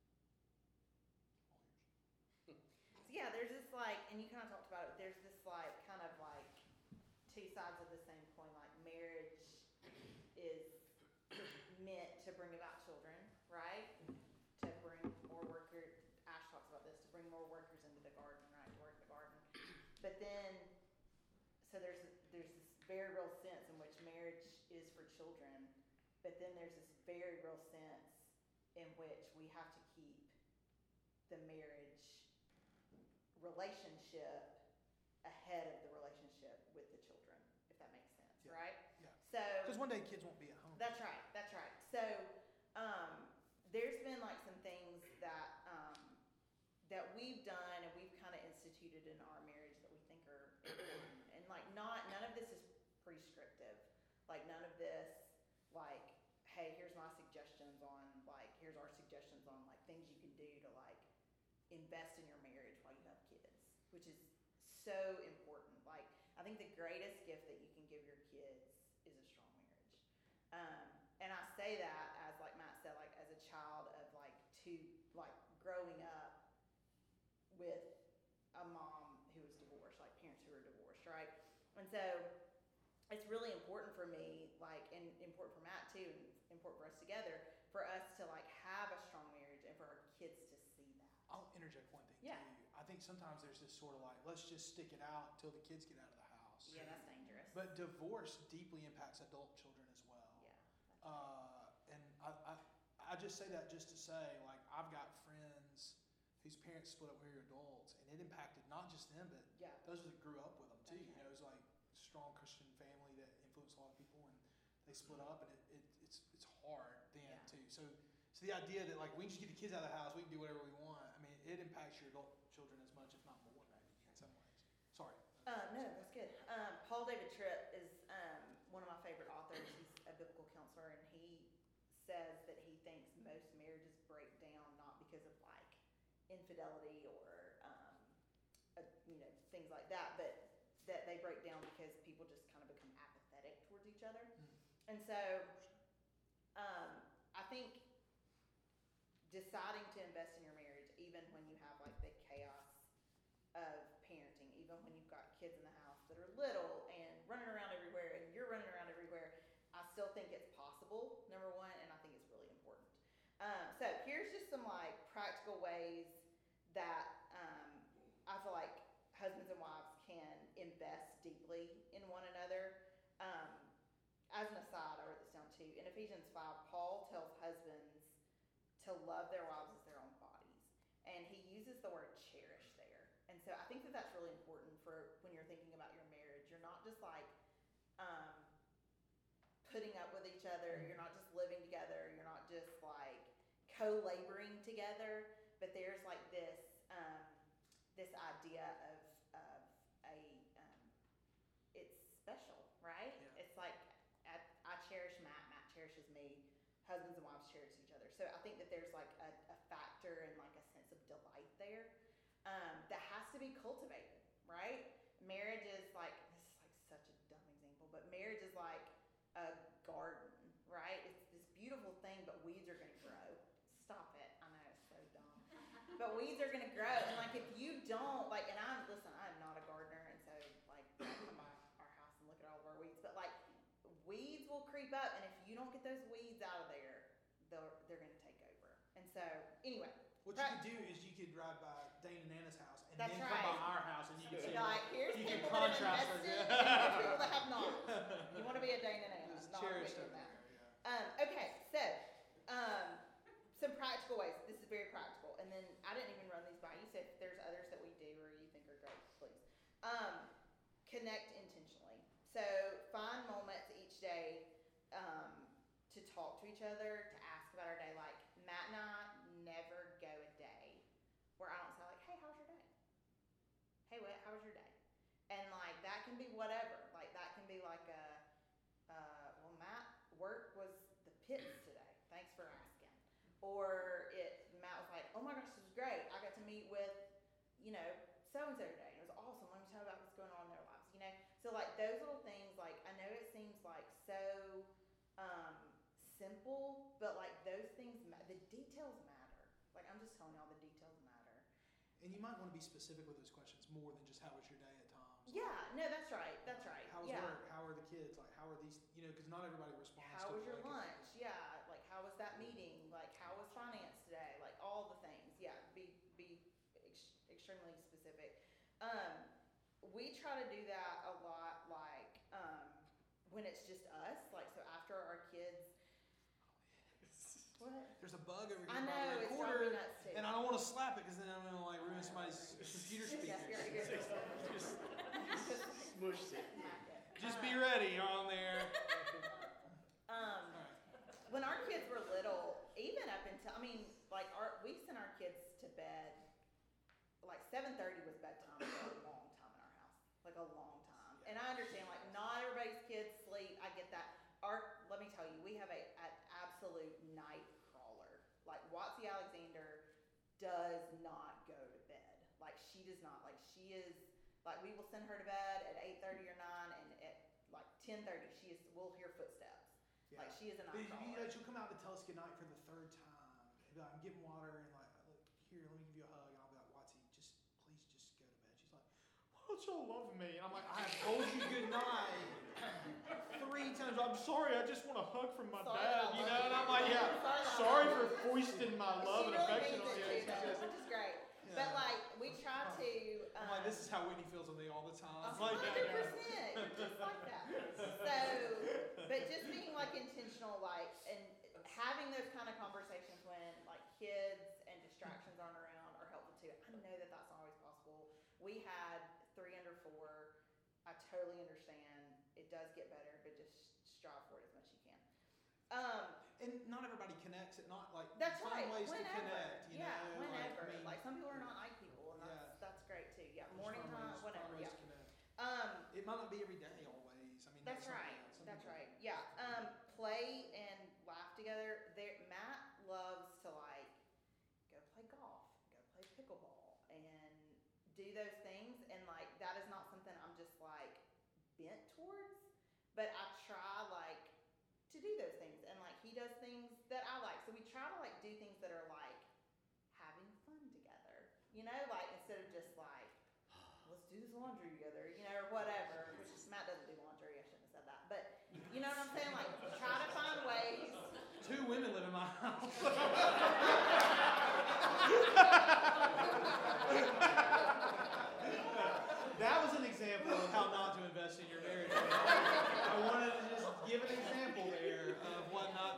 Speaker 1: All yours.
Speaker 2: So yeah, there's this like, and you kind of talked about it. There's this like kind of like two sides of the same coin. Like marriage is meant to bring about children, right? To bring more workers. Ash talks about this. To bring more workers into the garden, right? To work in the garden. But then, so there's there's this very real sense in which marriage is for children. But then there's this very real sense in which we have to keep the marriage relationship ahead of the relationship with the children, if that makes sense,
Speaker 1: Yeah.
Speaker 2: right?
Speaker 1: Yeah.
Speaker 2: So
Speaker 1: Because one day kids won't be at home.
Speaker 2: that's right, that's right. So um, there's been like some things that um, that we've done and we've kind of instituted in our marriage that we think are important. And like not none of this is prescriptive. Like none of this like, hey, here's my suggestions on like here's our suggestions on like things you can do to like invest in your marriage while you have kids, which is so important. Like I think the greatest gift that you can give your kids is a strong marriage. Um, and I say that as like Matt said, like as a child of like two, like growing up with a mom who was divorced, like parents who were divorced, right? And so it's really important for me, like, and important for Matt too, and important for us together, for us to like have a strong marriage and for our kids to see that.
Speaker 1: I'll interject one thing
Speaker 2: Yeah.
Speaker 1: too. I think sometimes there's this sort of like, let's just stick it out until the kids get out of the house.
Speaker 2: Yeah, that's dangerous.
Speaker 1: But divorce deeply impacts adult children as well.
Speaker 2: Yeah. That's
Speaker 1: Uh, and I, I, I just say that just to say, like, I've got friends whose parents split up when they were adults, and it impacted not just them, but
Speaker 2: Yeah.
Speaker 1: those that grew up with them too.
Speaker 2: That's
Speaker 1: You know, it was like a strong Christian family that influenced a lot of people, and they split up, and it, it it's it's hard then
Speaker 2: Yeah.
Speaker 1: too. So, so the idea that like we can just get the kids out of the house, we can do whatever we want. I mean, it impacts your adult children as much, if not more, maybe in some ways. Sorry.
Speaker 2: Uh, no, that's good. Um, Paul David Tripp is um, one of my favorite authors. He's a biblical counselor, and he says that he thinks most marriages break down not because of like infidelity or um, uh, you know things like that, but that they break down because people just kind of become apathetic towards each other.
Speaker 1: Mm.
Speaker 2: And so um, I think deciding to invest in your marriage, even when you have like the chaos of parenting, even when you've got kids in the house that are little and running around everywhere and you're running around everywhere, I still think it's possible, number one, and I think it's really important. Um, so here's just some like practical ways that Ephesians five, Paul tells husbands to love their wives as their own bodies. And he uses the word cherish there. And so I think that that's really important for when you're thinking about your marriage. You're not just like um, putting up with each other. You're not just living together. You're not just like co-laboring together. But there's like this um, this idea of, of a, um, it's special, right?
Speaker 1: Yeah.
Speaker 2: It's like I, I cherish Matt, Matt cherishes me. Husbands and wives cherish each other. So I think that there's like a, a factor and like a sense of delight there um, that has to be cultivated, right? Marriage is like, this is like such a dumb example, but marriage is like a garden, right? It's this beautiful thing, but weeds are going to grow. Stop it. I know, it's so dumb. But weeds are going to grow. And like if you don't, like, and I'm, listen, I'm not a gardener, and so like I come by our house and look at all of our weeds, but like weeds will creep up, and if you don't get those weeds out of there, they're, they're going to take over. And so, anyway.
Speaker 1: What you
Speaker 2: Right.
Speaker 1: could do is you could drive by Dane and Nana's house and
Speaker 2: That's
Speaker 1: then
Speaker 2: right.
Speaker 1: come by our house and you can see.
Speaker 2: Like, here's
Speaker 1: you can
Speaker 2: people that have
Speaker 1: contrast
Speaker 2: invested,
Speaker 1: those,
Speaker 2: and
Speaker 1: yeah.
Speaker 2: here's people that have not. You want to be a Dane and Anna,
Speaker 1: Just
Speaker 2: not a
Speaker 1: cherished
Speaker 2: big
Speaker 1: over
Speaker 2: that.
Speaker 1: there, yeah.
Speaker 2: Um, okay, so um, some practical ways. This is very practical, and then I didn't even run these by you. So if there's others that we do or you think are great, please um, connect intentionally. So find moments each day um, to talk to each other, to ask about our day. Like Matt and I never go a day where I don't say like, "Hey, how's your day? Hey, what? How was your day?" And like that can be whatever. Like that can be like a, uh, well, Matt, work was the pits today. Thanks for asking. Or it, Matt was like, "Oh my gosh, this was great. I got to meet with, you know, so and so today. It was awesome. Let me tell you about what's going on in their lives." You know, so like those little things. Like I know it seems like so um, simple, but like those things, ma- the details matter. Like I'm just telling y'all, the details matter.
Speaker 1: And you might want to be specific with those questions more than just how was your day at Tom's.
Speaker 2: Yeah, no, that's right. That's right.
Speaker 1: How was
Speaker 2: yeah.
Speaker 1: work? How are the kids? Like, how are these, you know, because not everybody responds
Speaker 2: How
Speaker 1: to
Speaker 2: was your
Speaker 1: blanket.
Speaker 2: lunch? Yeah, like how was that meeting? Like how was finance today? Like all the things. Yeah, be be ex- extremely specific. Um, we try to do that a lot. Like um, when it's just us. Like so after our kids. What?
Speaker 1: There's a bug over here
Speaker 2: I
Speaker 1: by
Speaker 2: know
Speaker 1: the
Speaker 2: it's
Speaker 1: recorder,
Speaker 2: driving me nuts too.
Speaker 1: and I don't want to slap it because then I'm gonna like ruin somebody's computer
Speaker 2: Yeah,
Speaker 1: speakers.
Speaker 2: you're, you're
Speaker 3: Just, just smushed it.
Speaker 1: Just be
Speaker 2: Um,
Speaker 1: ready on there.
Speaker 2: Um,
Speaker 1: All right.
Speaker 2: when our kids were little, even up until I mean, like our we sent our kids to bed. Like seven thirty was bedtime for a long time in our house, like a long time. And I understand, like not everybody's kids sleep. I get that. Our let me tell you, we have a an absolute night crawler. Like Watsy Alexander does not go to bed. Like she does not. Like she is. Like we will send her to bed at eight thirty or nine, and at like ten thirty, she is. We'll hear footsteps.
Speaker 1: Yeah.
Speaker 2: Like she is a
Speaker 1: But
Speaker 2: night
Speaker 1: you,
Speaker 2: crawler.
Speaker 1: you know, she'll come out to tell us goodnight for the third time. And be like, I'm getting water and like, look, here, let me give you a hug. And I'll be like, Watsy, just please just go to bed. She's like, why don't y'all love me? And I'm like, I have told you goodnight three times. I'm sorry, I just want a hug from my
Speaker 2: Sorry
Speaker 1: dad,
Speaker 2: that I
Speaker 1: you
Speaker 2: love
Speaker 1: know?
Speaker 2: you.
Speaker 1: And I'm like, yeah,
Speaker 2: Sorry that I
Speaker 1: sorry
Speaker 2: love
Speaker 1: for
Speaker 2: you.
Speaker 1: foisting my love
Speaker 2: she
Speaker 1: and
Speaker 2: really
Speaker 1: affection
Speaker 2: means
Speaker 1: on
Speaker 2: it
Speaker 1: you.
Speaker 2: too, though, which is great. But like we try to. Um,
Speaker 1: I'm like, this is how Whitney feels with me all the time.
Speaker 2: A
Speaker 1: It's like,
Speaker 2: hundred
Speaker 1: yeah,
Speaker 2: percent, just like that. So, but just being like intentional, like, and having those kind of conversations when like kids and distractions aren't around are helpful too. I know that that's not always possible. We had three under four. I totally understand. It does get better, but just strive for it as much as you can. Um,
Speaker 1: and not everybody connects it. Not like
Speaker 2: that's
Speaker 1: find
Speaker 2: right.
Speaker 1: ways
Speaker 2: Whenever,
Speaker 1: to connect. You
Speaker 2: yeah,
Speaker 1: know,
Speaker 2: whenever.
Speaker 1: Like, I mean,
Speaker 2: Like some people are not night people, and that's
Speaker 1: Yeah.
Speaker 2: that's great too. Yeah,
Speaker 1: just
Speaker 2: morning
Speaker 1: find
Speaker 2: time,
Speaker 1: ways-
Speaker 2: whatever.
Speaker 1: find ways
Speaker 2: Yeah.
Speaker 1: to connect.
Speaker 2: Um.
Speaker 1: It might not be every day always. I mean,
Speaker 2: That's
Speaker 1: not-
Speaker 2: right.
Speaker 1: yeah, some
Speaker 2: That's
Speaker 1: people-
Speaker 2: right. Yeah. Um, play and laugh together. There, Matt loves to like go play golf, go play pickleball, and do those things. And like that is not something I'm just like bent towards, but I try like to do those things. And like he does things that I like, so we try to like do things that are like having fun together. You know, like instead of just like let's do this laundry together, you know, or whatever. Which is, Matt doesn't do laundry. I shouldn't have said that, but you know what I'm saying? Like, try to find ways.
Speaker 1: Two women live in my house. That was an example of how not to invest in your marriage. I wanted to just give an example there of what not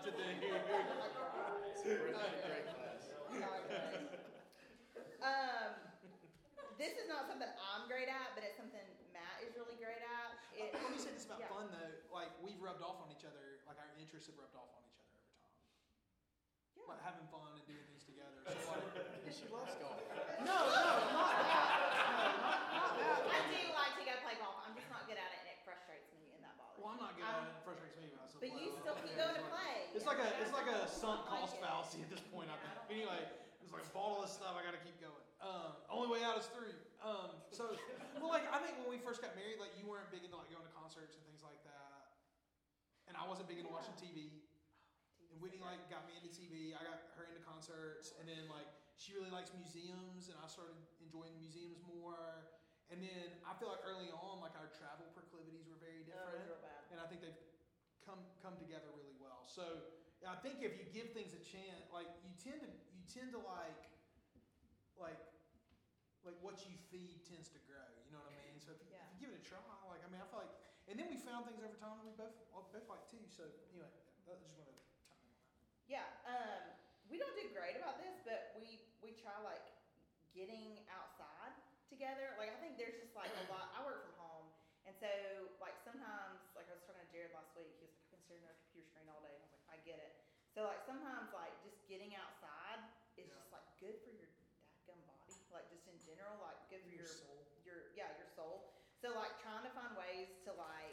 Speaker 2: something I'm great at, but it's something Matt is really great at. It,
Speaker 1: Uh, let me say this about
Speaker 2: yeah.
Speaker 1: fun though. Like we've rubbed off on each other. Like our interests have rubbed off on each other over time.
Speaker 2: Yeah.
Speaker 1: Like having fun and doing things together. So like,
Speaker 3: She loves golf.
Speaker 1: no, no, not that. No, not, not that.
Speaker 2: I do like to go play golf. I'm just not good at it, and it frustrates me, and that bothers
Speaker 1: Well, I'm
Speaker 2: me.
Speaker 1: not good at it. It frustrates me, but I still
Speaker 2: But
Speaker 1: play.
Speaker 2: you
Speaker 1: it.
Speaker 2: still keep
Speaker 1: Yeah,
Speaker 2: going
Speaker 1: it's
Speaker 2: to
Speaker 1: like-
Speaker 2: play.
Speaker 1: It's like a
Speaker 2: I
Speaker 1: it's like a
Speaker 2: don't
Speaker 1: sunk
Speaker 2: like
Speaker 1: cost
Speaker 2: it.
Speaker 1: fallacy at this point. I
Speaker 2: Yeah, I
Speaker 1: think.
Speaker 2: don't
Speaker 1: Anyway, it's like bought all this stuff. I got to keep going. Um, only way out is through. Um, so, well, like I think when we first got married, like you weren't big into like going to concerts and things like that, and I wasn't big into watching T V. And Whitney like got me into T V. I got her into concerts, and then like she really likes museums, and I started enjoying the museums more. And then I feel like early on, like our travel proclivities were very
Speaker 2: No, it was
Speaker 1: different,
Speaker 2: real bad.
Speaker 1: and I think they've come come together really well. So I think if you give things a chance, like you tend to you tend to like like like what you feed tends to grow. You know what I mean? So if you,
Speaker 2: Yeah.
Speaker 1: if you give it a try, like I mean, I feel like, and then we found things over time that we both both like too. So anyway, I just want to chime in on that.
Speaker 2: Yeah, um, we don't do great about this, but we we try like getting outside together. Like I think there's just like a lot. I work from home, and so like sometimes, like I was talking to Jared last week. He was like, "I've been staring at a computer screen all day," and I was like, "I get it." So like sometimes like just getting outside is
Speaker 1: Yeah.
Speaker 2: just like good for your dadgum body, like just in general, like good for
Speaker 1: Your
Speaker 2: your
Speaker 1: soul.
Speaker 2: your yeah your soul. So like trying to find ways to like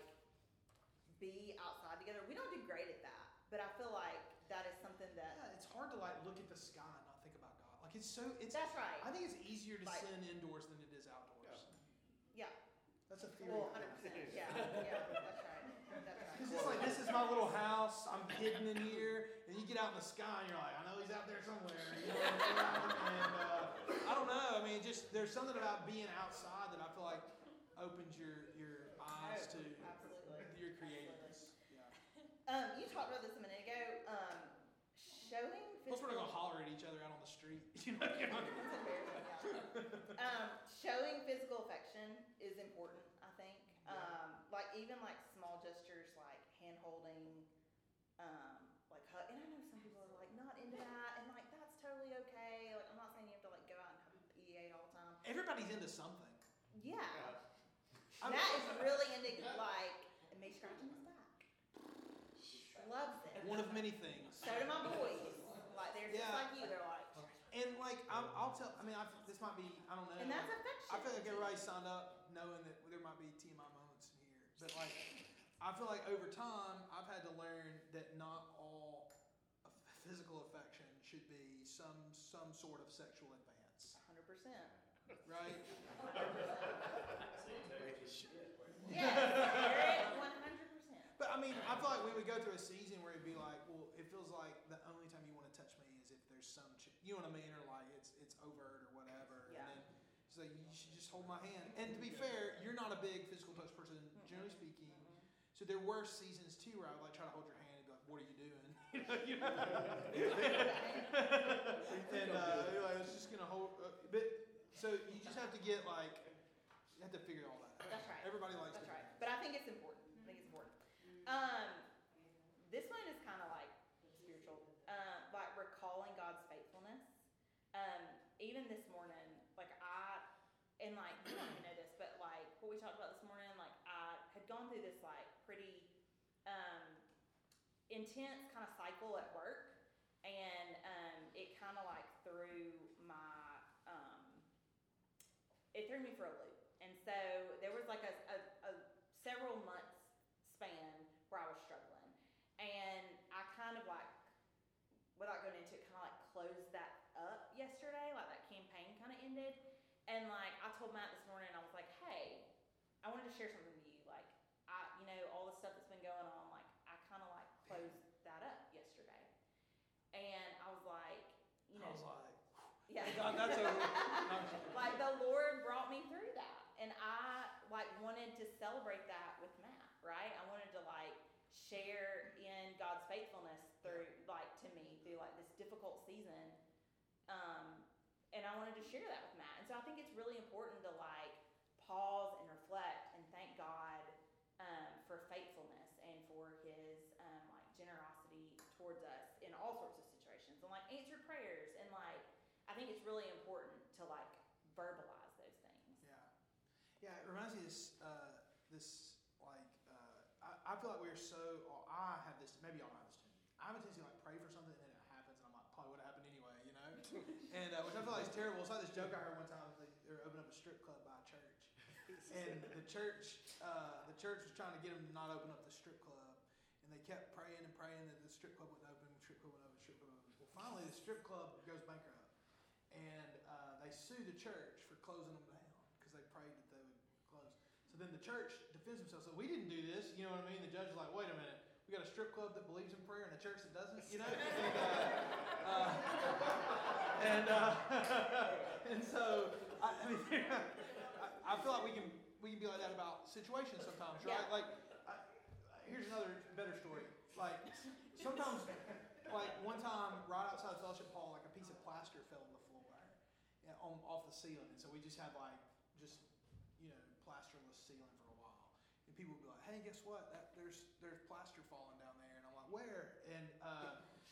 Speaker 2: be outside together. We don't do great at that, but I feel like that is something that
Speaker 1: Yeah, it's hard to like look at the sky and not think about God. Like it's so it's.
Speaker 2: that's right.
Speaker 1: I think it's easier to
Speaker 2: Like-
Speaker 1: sin indoors than it is outdoors.
Speaker 2: Yeah.
Speaker 1: That's a theory.
Speaker 2: Well, hundred percent. Yeah, yeah, that's right. That's
Speaker 1: Because
Speaker 2: right.
Speaker 1: it's like this is my little house. I'm hidden in here, and you get out in the sky, and you're like, I know he's out there somewhere. You know what I mean? And uh, I don't know. I mean, just there's something about being outside that I feel like opens your your eyes to
Speaker 2: Absolutely.
Speaker 1: your creativeness. Yeah.
Speaker 2: Um, you talked about this a minute ago. Um, showing
Speaker 1: Plus, we're not
Speaker 2: physical.
Speaker 1: gonna holler at each other out on the street. You know. You're not-
Speaker 2: That's embarrassing, yeah. Um, showing physical affection is important, I think. Um, like even like small gestures, like hand holding, um, like hug. And I know some people are like not into that, and like that's totally okay. Like I'm not saying you have to like go out and have a P A all the time.
Speaker 1: Everybody's into something.
Speaker 2: Yeah.
Speaker 1: I'm-
Speaker 2: Matt is really into like me scratching his back. Loves it.
Speaker 1: One of many things.
Speaker 2: So do my boys. Like they're just
Speaker 1: Yeah.
Speaker 2: like you. They're like,
Speaker 1: And like I'll, I'll tell. I mean, I, this might be. I don't know.
Speaker 2: and that's affection.
Speaker 1: I feel like everybody signed up knowing that there might be T M I moments in here, but like I feel like over time I've had to learn that not all of physical affection should be some some sort of sexual advance,
Speaker 2: Hundred percent.
Speaker 1: right?
Speaker 2: Yes, Eric, one hundred percent.
Speaker 1: But I mean, I feel like we would go through a season where it'd be like, well, it feels like the only time you want to touch me is if there's some, ch- you know what I mean, or like it's it's overt or whatever.
Speaker 2: Yeah.
Speaker 1: And then it's like you should just hold my hand. And to be fair, you're not a big physical touch person, generally speaking. So there were seasons too where I would like try to hold your hand and be like, "What are you doing?" You know, you know? and uh, you're like, "It's just gonna hold." Uh, but so you just have to get like, you have to figure all that out.
Speaker 2: That's right.
Speaker 1: Everybody likes.
Speaker 2: That's
Speaker 1: to
Speaker 2: right. But I think it's important. I think it's important. Um, this one is kind of like spiritual, uh, like recalling God's faithfulness. Um, even this morning, like I, and like you don't even know this, but like what we talked about this morning, like I had gone through this like pretty um, intense kind of cycle at work, and um, it kind of like threw my, um, it threw me for a loop. And so there was like a, a, a several months span where I was struggling, and I kind of like, without going into it, kind of like closed that up yesterday, like that campaign kind of ended, and like I told Matt this morning, I was like, hey, I wanted to share something with you, like I, you know, all the stuff that's been going on, like I kind of like closed that up yesterday, and I was like, you know,
Speaker 1: I was like,
Speaker 2: yeah,
Speaker 1: God, that's over.
Speaker 2: like the Lord brought me through that, and I like wanted to celebrate that with Matt, right? I wanted to like share in God's faithfulness through like to me through like this difficult season, um, and I wanted to share that with Matt. And so I think it's really important to like pause and reflect and thank God um, for faithfulness and for His um, like generosity towards us in all sorts of situations, and like answered prayers, and like I think it's really important to like verbalize those things.
Speaker 1: Yeah. this, uh, this, like, uh, I, I feel like we're so, or I have this, maybe y'all don't have this tendency. I have a tendency to like pray for something and then it happens and I'm like, probably would have happened anyway, you know? and, uh, which I feel like is terrible. It's like this joke I heard one time, they, they were opening up a strip club by a church. And the church, uh, the church was trying to get them to not open up the strip club. And they kept praying and praying that the strip club wouldn't open, the strip club wouldn't open, the strip club wouldn't open. Well, finally the strip club goes bankrupt. And uh, they sue the church for closing them down because they prayed that they would close. So then the church defends themselves. So we didn't do this. You know what I mean? The judge is like, wait a minute. We got a strip club that believes in prayer and a church that doesn't. You know? And, uh, uh, and, uh, and so I, I mean, I, I feel like we can we can be like that about situations sometimes, right?
Speaker 2: Yeah.
Speaker 1: Like, I, here's another better story. Like sometimes, like one time, right outside of Fellowship Hall, like a piece of plaster fell on the floor, you know, on off the ceiling, and so we just had like just you know plasterless ceiling for a while. And people would be like, "Hey, guess what? That, there's there's plaster falling down there," and I'm like, "Where?" And uh,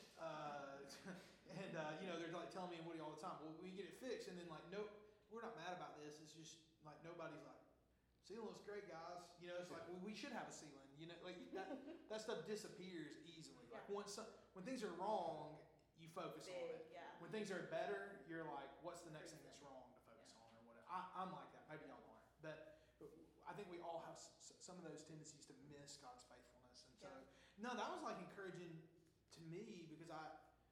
Speaker 1: uh, and uh, you know they're like telling me and Woody all the time, "Well, we get it fixed," and then like, "Nope, we're not mad about this. It's just like nobody's like." Ceiling looks great, guys. You know, it's like we, we should have a ceiling. You know, like that, that stuff disappears easily. Like
Speaker 2: Yeah.
Speaker 1: once some, when things are wrong, you focus on it.
Speaker 2: Big, yeah.
Speaker 1: When things are better, you're like, what's the next thing that's wrong to focus
Speaker 2: Yeah.
Speaker 1: on or whatever. I, I'm like that. Maybe y'all aren't, but, but I think we all have s- some of those tendencies to miss God's faithfulness. And so,
Speaker 2: Yeah.
Speaker 1: no, that was like encouraging to me because I,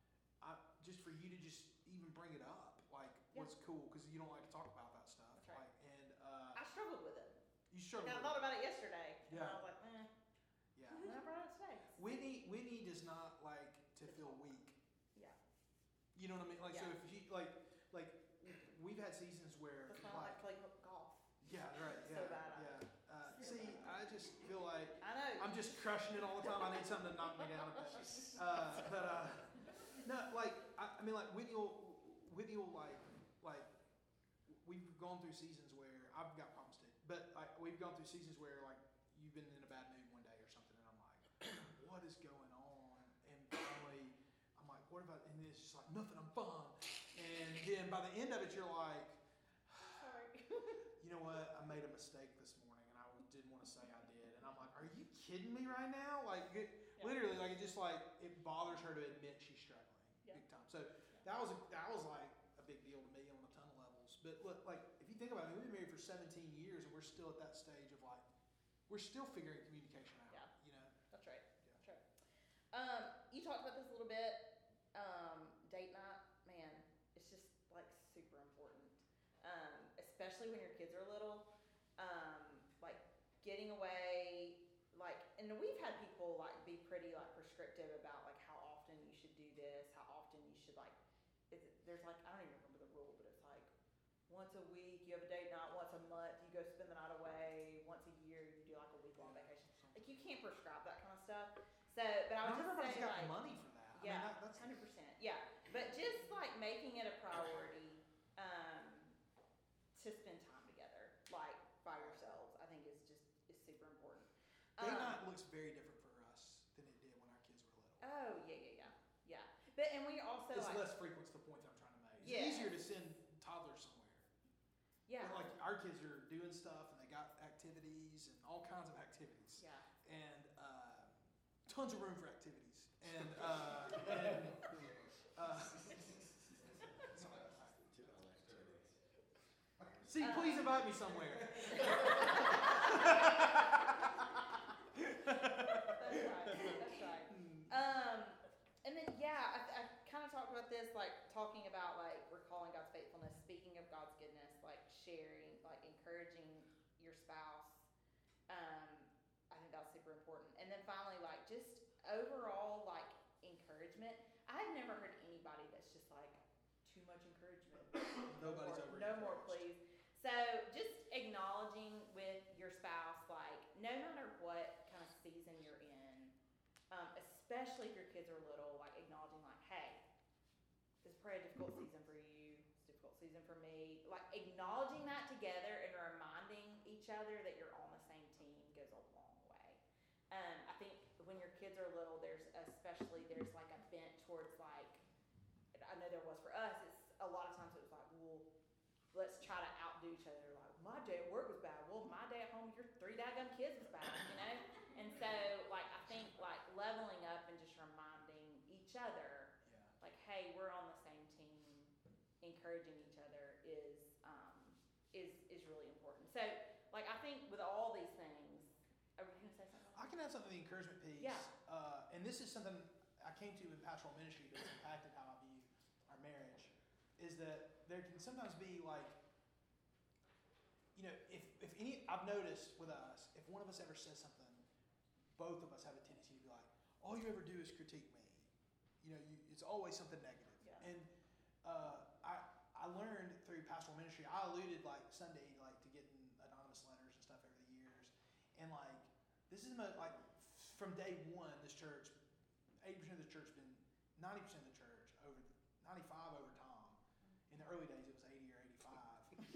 Speaker 1: I just for you to just even bring it up, like
Speaker 2: Yeah.
Speaker 1: what's cool because you don't like to talk about that stuff.
Speaker 2: That's right.
Speaker 1: Like, and uh,
Speaker 2: I struggled with it.
Speaker 1: you struggle.
Speaker 2: And I
Speaker 1: with
Speaker 2: thought about it yesterday. And
Speaker 1: Yeah.
Speaker 2: I was like, eh.
Speaker 1: Yeah.
Speaker 2: And I brought it up today.
Speaker 1: Whitney, Whitney does not like to feel weak.
Speaker 2: Yeah.
Speaker 1: You know what I mean? Like, so
Speaker 2: Yeah.
Speaker 1: if she, like, like, we've had seasons where,
Speaker 2: That's why I
Speaker 1: like,
Speaker 2: like to play golf.
Speaker 1: yeah, right,
Speaker 2: So
Speaker 1: yeah,
Speaker 2: bad at it.
Speaker 1: yeah. Uh, see, I just feel like
Speaker 2: I know.
Speaker 1: I'm just crushing it all the time. I need something to knock me down a bit. Uh, but, uh, no, like, I, I mean, like, Whitney will, Whitney will, like, like, we've gone through seasons where, I've got problems too, but, like, we've gone through seasons where, like, you've been in a bad mood one day or something, and I'm like, what is going on? And finally, I'm like, what about, and it's just like, nothing, I'm fine. And then by the end of it, you're like,
Speaker 2: Sorry.
Speaker 1: you know what, I made a mistake this morning, and I didn't want to say I did. And I'm like, are you kidding me right now? Like, it,
Speaker 2: Yeah.
Speaker 1: literally, like, it just, like, it bothers her to admit she's struggling
Speaker 2: Yeah.
Speaker 1: big time. So that was, a, that was, like, a big deal to me on a ton of levels. But look, like, if you think about it, we've been married for seventeen years, and we're still at that stage of, like, we're still figuring communication out,
Speaker 2: Yeah.
Speaker 1: you know?
Speaker 2: That's right. That's right. Um, you talked about this a little bit. Um, date night, man, it's just like super important. Um, especially when your kids are little. Um, like getting away, like, and we've had people like be pretty like prescriptive about like how often you should do this, how often you should like. It's, there's like I don't even remember the rule, but it's like once a week you have a date night, once a month you go spend the night away, once a year you do like a week long vacation. Like you can't prescribe that kind of stuff. So, but I
Speaker 1: Not
Speaker 2: would just
Speaker 1: everybody's
Speaker 2: say
Speaker 1: got
Speaker 2: like,
Speaker 1: money for that. I
Speaker 2: yeah,
Speaker 1: mean, that, that's,
Speaker 2: hundred percent. Yeah, but just like making it a priority um, to spend time together, like by yourselves, I think is just is super important.
Speaker 1: date
Speaker 2: Um,
Speaker 1: night looks very different for us than it did when our kids were little.
Speaker 2: Oh yeah, yeah, yeah, yeah. But and we also
Speaker 1: It's
Speaker 2: like
Speaker 1: less frequent is the point that I'm trying to make. It's
Speaker 2: Yeah.
Speaker 1: easier to send toddlers somewhere.
Speaker 2: yeah,
Speaker 1: But, like our kids are doing stuff and they got activities and all kinds of activities.
Speaker 2: yeah.
Speaker 1: And uh, tons of room for activities. And uh, and uh, see, please invite me somewhere.
Speaker 2: That's right. That's right. Um, and then yeah, I, I kind of talked about this, like talking about like recalling God's faithfulness, speaking of God's goodness, like sharing, like encouraging your spouse. Um, I think that's super important. And then finally, like just overall, like encouragement. I've never heard anybody that's just like too much encouragement.
Speaker 1: Nobody's
Speaker 2: no
Speaker 1: over
Speaker 2: more, no more,
Speaker 1: encouraged.
Speaker 2: please. So just acknowledging with your spouse, like no matter what kind of season you're in, um, especially if your kids are little, like acknowledging like, hey, this is probably a difficult season for you, it's a difficult season for me. Like acknowledging that together and reminding each other that you're on the same team goes a long way. Um, I think when your kids are little, there's especially, there's like a bent towards like, I know there was for us, it's a lot of times it was like, well, let's try to outdo each other. Like, my day at work was bad. Well, my day at home your three daggum kids was bad, you know? And so, like, I think, like, leveling up and just reminding each other,
Speaker 1: Yeah.
Speaker 2: like, hey, we're on the same team, encouraging each other is, um, is, is really important. So, like, I think with all these things, are we gonna say something?
Speaker 1: I can add something to the encouragement piece.
Speaker 2: Yeah.
Speaker 1: Uh, and this is something I came to in pastoral ministry that's impacted how I view our marriage, is that there can sometimes be like, you know, if, if any, I've noticed with us, if one of us ever says something, both of us have a tendency to be like, all you ever do is critique me. You know, you, it's always something negative.
Speaker 2: Yeah.
Speaker 1: And uh, I I learned through pastoral ministry, I alluded like Sunday, like to getting anonymous letters and stuff over the years. And like, this is mo- like from day one, this church, eighty percent of the church been ninety percent of the church over ninety-five over Tom. In the early days, it was eighty or eighty-five.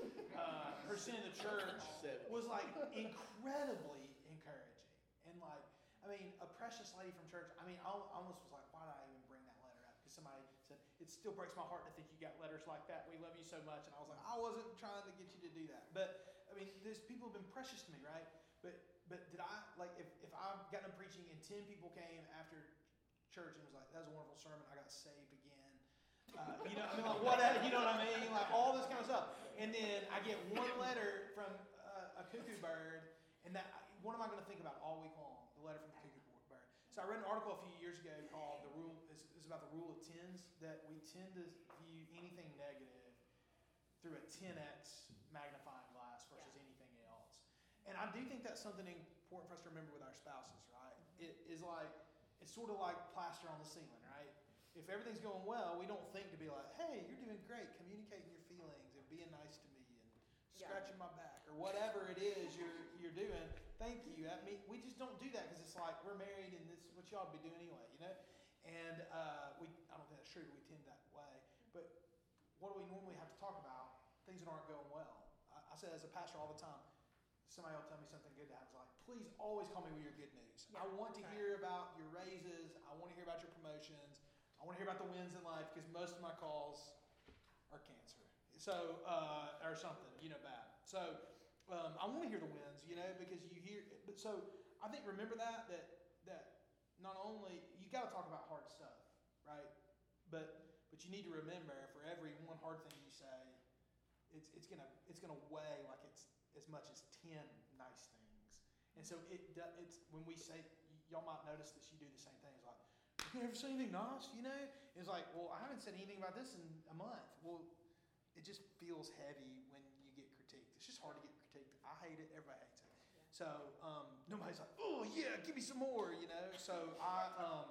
Speaker 1: uh, percent of the church was like incredibly encouraging. And like, I mean, a precious lady from church, I mean, I almost was like, why did I even bring that letter up? Because somebody said, it still breaks my heart to think you got letters like that. We love you so much. And I was like, I wasn't trying to get you to do that. But I mean, there's people have been precious to me, right? But but did I, like, if, if I got done preaching and ten people came after church and was like, that was a wonderful sermon, I got saved again. Uh, you know, I mean, like, whatever, you know what I mean? Like, all this kind of stuff. And then I get one letter from uh, a cuckoo bird, and that, what am I going to think about all week long? The letter from the cuckoo bird. So I read an article a few years ago called The Rule, it's, it's about the rule of tens, that we tend to view anything negative through a ten x magnifying glass versus
Speaker 2: Yeah.
Speaker 1: anything else. And I do think that's something important for us to remember with our spouses, right? It is like, it's sort of like plaster on the ceiling, right? If everything's going well, we don't think to be like, hey, you're doing great, communicating your feelings and being nice to me and
Speaker 2: Yeah.
Speaker 1: scratching my back or whatever it is you're you're doing. Thank you. That mean, we just don't do that because it's like we're married and this is what you ought to be doing anyway, you know? And uh, we, I don't think that's true, but we tend that way. But what do we normally have to talk about? Things that aren't going well. I, I say as a pastor all the time, somebody will tell me something good to happen. It's like, please always call me with your good news.
Speaker 2: Yeah,
Speaker 1: I want to
Speaker 2: that's right.
Speaker 1: hear about your raises. I want to hear about your promotions. I want to hear about the wins in life because most of my calls are cancer. So, uh, or something, you know, bad. So, um, I want to hear the wins, you know, because you hear, but so I think remember that, that, that not only, you got to talk about hard stuff, right? But, but you need to remember for every one hard thing you say, it's, it's gonna, it's gonna weigh like it's as much as ten nice things. And so it, do- it's, when we say, y'all might notice this, you do the same thing. It's like, you ever say anything nice, you know? It's like, well, I haven't said anything about this in a month. Well, it just feels heavy when you get critiqued. It's just hard to get critiqued. I hate it. Everybody hates it.
Speaker 2: Yeah.
Speaker 1: So um, nobody's like, oh yeah, give me some more, you know? So I, um,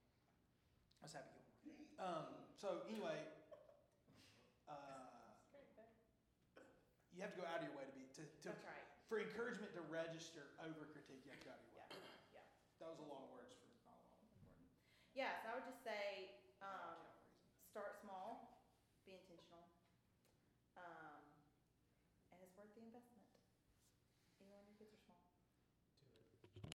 Speaker 1: I was happy Gilmore. Um, so anyway, uh, you have to go out of your way to be, to, to
Speaker 2: That's right.
Speaker 1: for encouragement to register over critique, you have to go